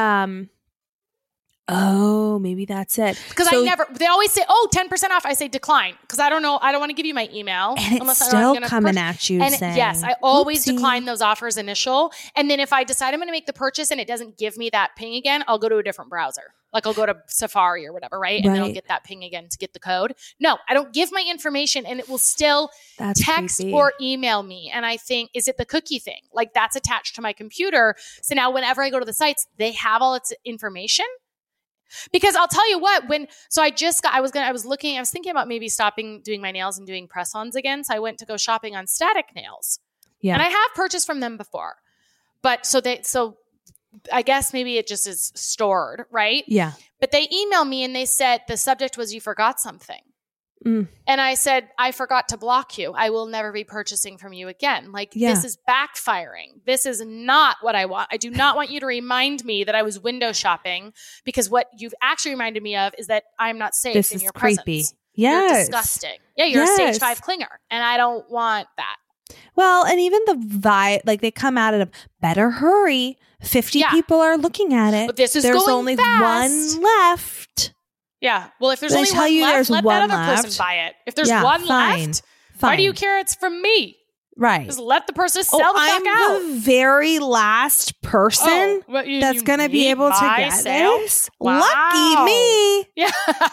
[SPEAKER 5] Oh, maybe that's it.
[SPEAKER 6] Because they always say, 10% off. I say decline because I don't know. I don't want to give you my email.
[SPEAKER 5] And it's
[SPEAKER 6] unless
[SPEAKER 5] still
[SPEAKER 6] I'm gonna
[SPEAKER 5] coming at you
[SPEAKER 6] And
[SPEAKER 5] saying,
[SPEAKER 6] yes, I always
[SPEAKER 5] "Whoopsie."
[SPEAKER 6] decline those offers initial. And then if I decide I'm going to make the purchase and it doesn't give me that ping again, I'll go to a different browser. Like I'll go to Safari or whatever, right? And then I'll
[SPEAKER 5] Right.
[SPEAKER 6] get that ping again to get the code. No, I don't give my information and it will still
[SPEAKER 5] That's
[SPEAKER 6] text
[SPEAKER 5] creepy.
[SPEAKER 6] or email me. And I think, is it the cookie thing? Like that's attached to my computer. So now whenever I go to the sites, they have all its information. Because I'll tell you what, I was thinking about maybe stopping doing my nails and doing press-ons again. So I went to go shopping on Static Nails.
[SPEAKER 5] Yeah.
[SPEAKER 6] And I have purchased from them before. But so I guess maybe it just is stored, right?
[SPEAKER 5] Yeah.
[SPEAKER 6] But they emailed me and they said the subject was you forgot something.
[SPEAKER 5] Mm.
[SPEAKER 6] And I said, I forgot to block you. I will never be purchasing from you again. Like
[SPEAKER 5] Yeah.
[SPEAKER 6] this is backfiring. This is not what I want. I do not want you to remind me that I was window shopping because what you've actually reminded me of is that I'm not safe
[SPEAKER 5] This
[SPEAKER 6] in
[SPEAKER 5] is
[SPEAKER 6] your
[SPEAKER 5] creepy.
[SPEAKER 6] presence.
[SPEAKER 5] Yes.
[SPEAKER 6] You're disgusting. Yeah, you're a
[SPEAKER 5] Yes.
[SPEAKER 6] stage 5 clinger. And I don't want that.
[SPEAKER 5] Well, and even the vibe, like they come at it of better hurry. 50
[SPEAKER 6] Yeah.
[SPEAKER 5] people are looking at it.
[SPEAKER 6] But this is
[SPEAKER 5] There's
[SPEAKER 6] going
[SPEAKER 5] only
[SPEAKER 6] fast.
[SPEAKER 5] one left.
[SPEAKER 6] Yeah. Well, if there's
[SPEAKER 5] They
[SPEAKER 6] only
[SPEAKER 5] tell
[SPEAKER 6] one
[SPEAKER 5] you
[SPEAKER 6] left,
[SPEAKER 5] there's
[SPEAKER 6] let
[SPEAKER 5] one
[SPEAKER 6] that other
[SPEAKER 5] left.
[SPEAKER 6] person buy it. If there's
[SPEAKER 5] Yeah,
[SPEAKER 6] one
[SPEAKER 5] fine.
[SPEAKER 6] left,
[SPEAKER 5] Fine.
[SPEAKER 6] why do you care it's from me?
[SPEAKER 5] Right.
[SPEAKER 6] Just let the person sell the fuck
[SPEAKER 5] I'm
[SPEAKER 6] out.
[SPEAKER 5] the very last person
[SPEAKER 6] What, you
[SPEAKER 5] that's going to be
[SPEAKER 6] need
[SPEAKER 5] able to
[SPEAKER 6] my
[SPEAKER 5] get
[SPEAKER 6] sale?
[SPEAKER 5] this.
[SPEAKER 6] Wow.
[SPEAKER 5] Lucky me.
[SPEAKER 6] Yeah.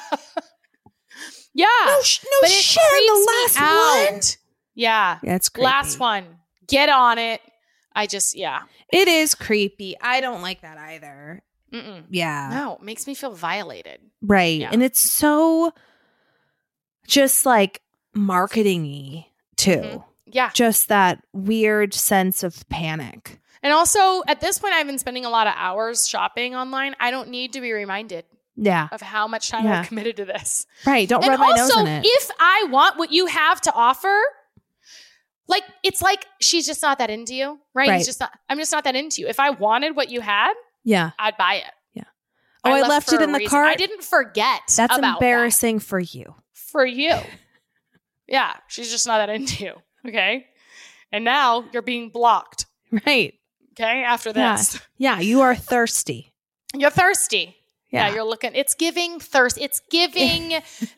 [SPEAKER 6] Yeah.
[SPEAKER 5] No
[SPEAKER 6] But it
[SPEAKER 5] shit, I'm
[SPEAKER 6] creeps
[SPEAKER 5] the
[SPEAKER 6] me
[SPEAKER 5] last
[SPEAKER 6] out.
[SPEAKER 5] one.
[SPEAKER 6] Yeah.
[SPEAKER 5] That's creepy.
[SPEAKER 6] Last one. Get on it. Yeah.
[SPEAKER 5] It is creepy. I don't like that either.
[SPEAKER 6] Mm-mm.
[SPEAKER 5] Yeah.
[SPEAKER 6] No, it makes me feel violated.
[SPEAKER 5] Right.
[SPEAKER 6] Yeah.
[SPEAKER 5] And it's so just like marketing-y too.
[SPEAKER 6] Mhm. Yeah.
[SPEAKER 5] Just that weird sense of panic.
[SPEAKER 6] And also, at this point, I've been spending a lot of hours shopping online. I don't need to be reminded
[SPEAKER 5] Yeah.
[SPEAKER 6] of how much time
[SPEAKER 5] Yeah.
[SPEAKER 6] I've committed to this.
[SPEAKER 5] Right. Don't
[SPEAKER 6] And
[SPEAKER 5] rub my nose
[SPEAKER 6] also,
[SPEAKER 5] in it.
[SPEAKER 6] if I want what you have to offer, like it's like she's just not that into you, right?
[SPEAKER 5] Right.
[SPEAKER 6] I'm just not that into you. If I wanted what you had,
[SPEAKER 5] Yeah.
[SPEAKER 6] I'd buy it.
[SPEAKER 5] Yeah. Oh, I left
[SPEAKER 6] for
[SPEAKER 5] it in
[SPEAKER 6] a
[SPEAKER 5] the
[SPEAKER 6] reason.
[SPEAKER 5] cart.
[SPEAKER 6] I didn't forget.
[SPEAKER 5] That's
[SPEAKER 6] about
[SPEAKER 5] embarrassing for you.
[SPEAKER 6] that for you. Yeah, she's just not that into you. Okay, and now you're being blocked.
[SPEAKER 5] Right.
[SPEAKER 6] Okay, after
[SPEAKER 5] Yeah.
[SPEAKER 6] this,
[SPEAKER 5] Yeah. You are thirsty.
[SPEAKER 6] you're thirsty.
[SPEAKER 5] Yeah.
[SPEAKER 6] Yeah, you're looking. It's giving thirst. It's giving.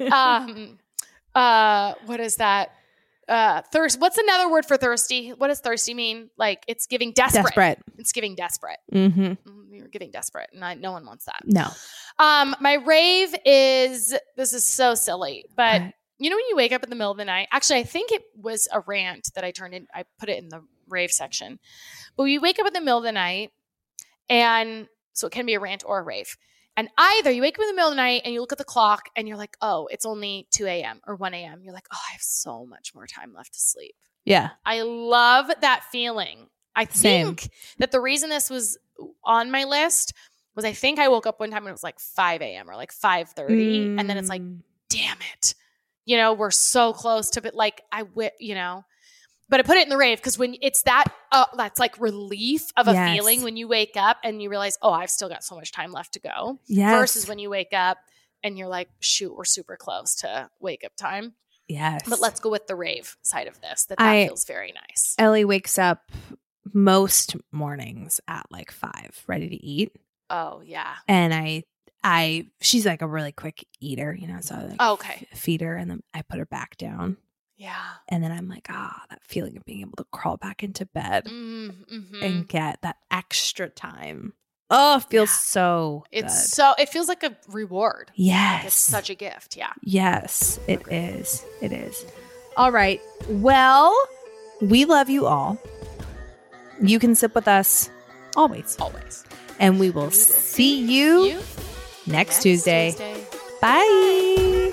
[SPEAKER 6] What is that? Thirst. What's another word for thirsty? What does thirsty mean? Like it's giving desperate.
[SPEAKER 5] Desperate.
[SPEAKER 6] It's giving desperate.
[SPEAKER 5] Mm-hmm.
[SPEAKER 6] You're giving desperate, and no one wants that.
[SPEAKER 5] No.
[SPEAKER 6] My rave is this is so silly, but
[SPEAKER 5] What?
[SPEAKER 6] you know when you wake up in the middle of the night. Actually, I think it was a rant that I turned in. I put it in the rave section, but you wake up in the middle of the night, and so it can be a rant or a rave. And either you wake up in the middle of the night and you look at the clock and you're like, oh, it's only 2 a.m. or 1 a.m. You're like, oh, I have so much more time left to sleep.
[SPEAKER 5] Yeah.
[SPEAKER 6] I love that feeling. I
[SPEAKER 5] Same.
[SPEAKER 6] think that the reason this was on my list was I think I woke up one time and it was like 5 a.m. or like 5:30. And then it's like, damn it. You know, we're so close to it. Like but I put it in the rave because when it's that's like relief of a
[SPEAKER 5] Yes.
[SPEAKER 6] feeling when you wake up and you realize, oh, I've still got so much time left to go.
[SPEAKER 5] Yes.
[SPEAKER 6] Versus when you wake up and you're like, shoot, we're super close to wake up time.
[SPEAKER 5] Yes.
[SPEAKER 6] But let's go with the rave side of this. That feels very nice.
[SPEAKER 5] Ellie wakes up most mornings at like 5, ready to eat.
[SPEAKER 6] Oh, yeah.
[SPEAKER 5] And she's like a really quick eater, you know, so I like
[SPEAKER 6] Okay.
[SPEAKER 5] feed her and then I put her back down.
[SPEAKER 6] Yeah.
[SPEAKER 5] And then I'm like, that feeling of being able to crawl back into bed
[SPEAKER 6] Mm-hmm.
[SPEAKER 5] and get that extra time Oh, it feels so good.
[SPEAKER 6] It feels like a reward.
[SPEAKER 5] Yes.
[SPEAKER 6] It's such a gift. Yeah.
[SPEAKER 5] Yes, it is. It is. All right. Well, we love you all. You can sip with us always.
[SPEAKER 6] Always.
[SPEAKER 5] And we will see you next Tuesday. Bye.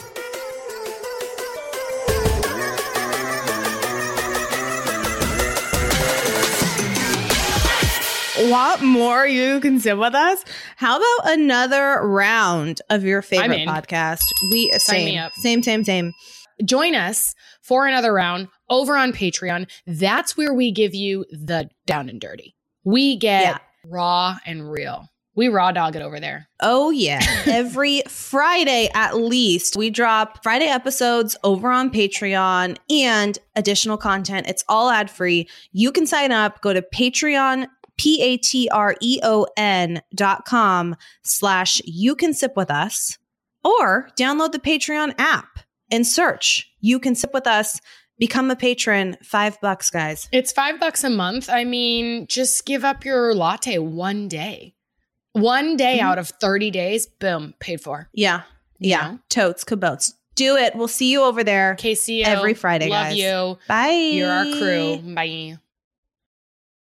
[SPEAKER 5] Want more? You can sit with us. How about another round of your favorite podcast?
[SPEAKER 6] Sign me up.
[SPEAKER 5] Same.
[SPEAKER 6] Join us for another round over on Patreon. That's where we give you the down and dirty. We get raw and real. We raw dog it over there.
[SPEAKER 5] Oh, yeah. Every Friday, at least, we drop Friday episodes over on Patreon and additional content. It's all ad free. You can sign up. Go to Patreon. patreon.com/you can sip with us, or download the Patreon app and search You Can Sip With Us. Become a patron. $5, guys.
[SPEAKER 6] It's $5 a month. I mean, just give up your latte one day. One day out of 30 days, boom, paid for.
[SPEAKER 5] Yeah.
[SPEAKER 6] You know?
[SPEAKER 5] Totes, kabotes. Do it. We'll see you over there.
[SPEAKER 6] KCO.
[SPEAKER 5] Every Friday,
[SPEAKER 6] Love
[SPEAKER 5] guys.
[SPEAKER 6] you.
[SPEAKER 5] Bye.
[SPEAKER 6] You're our crew. Bye.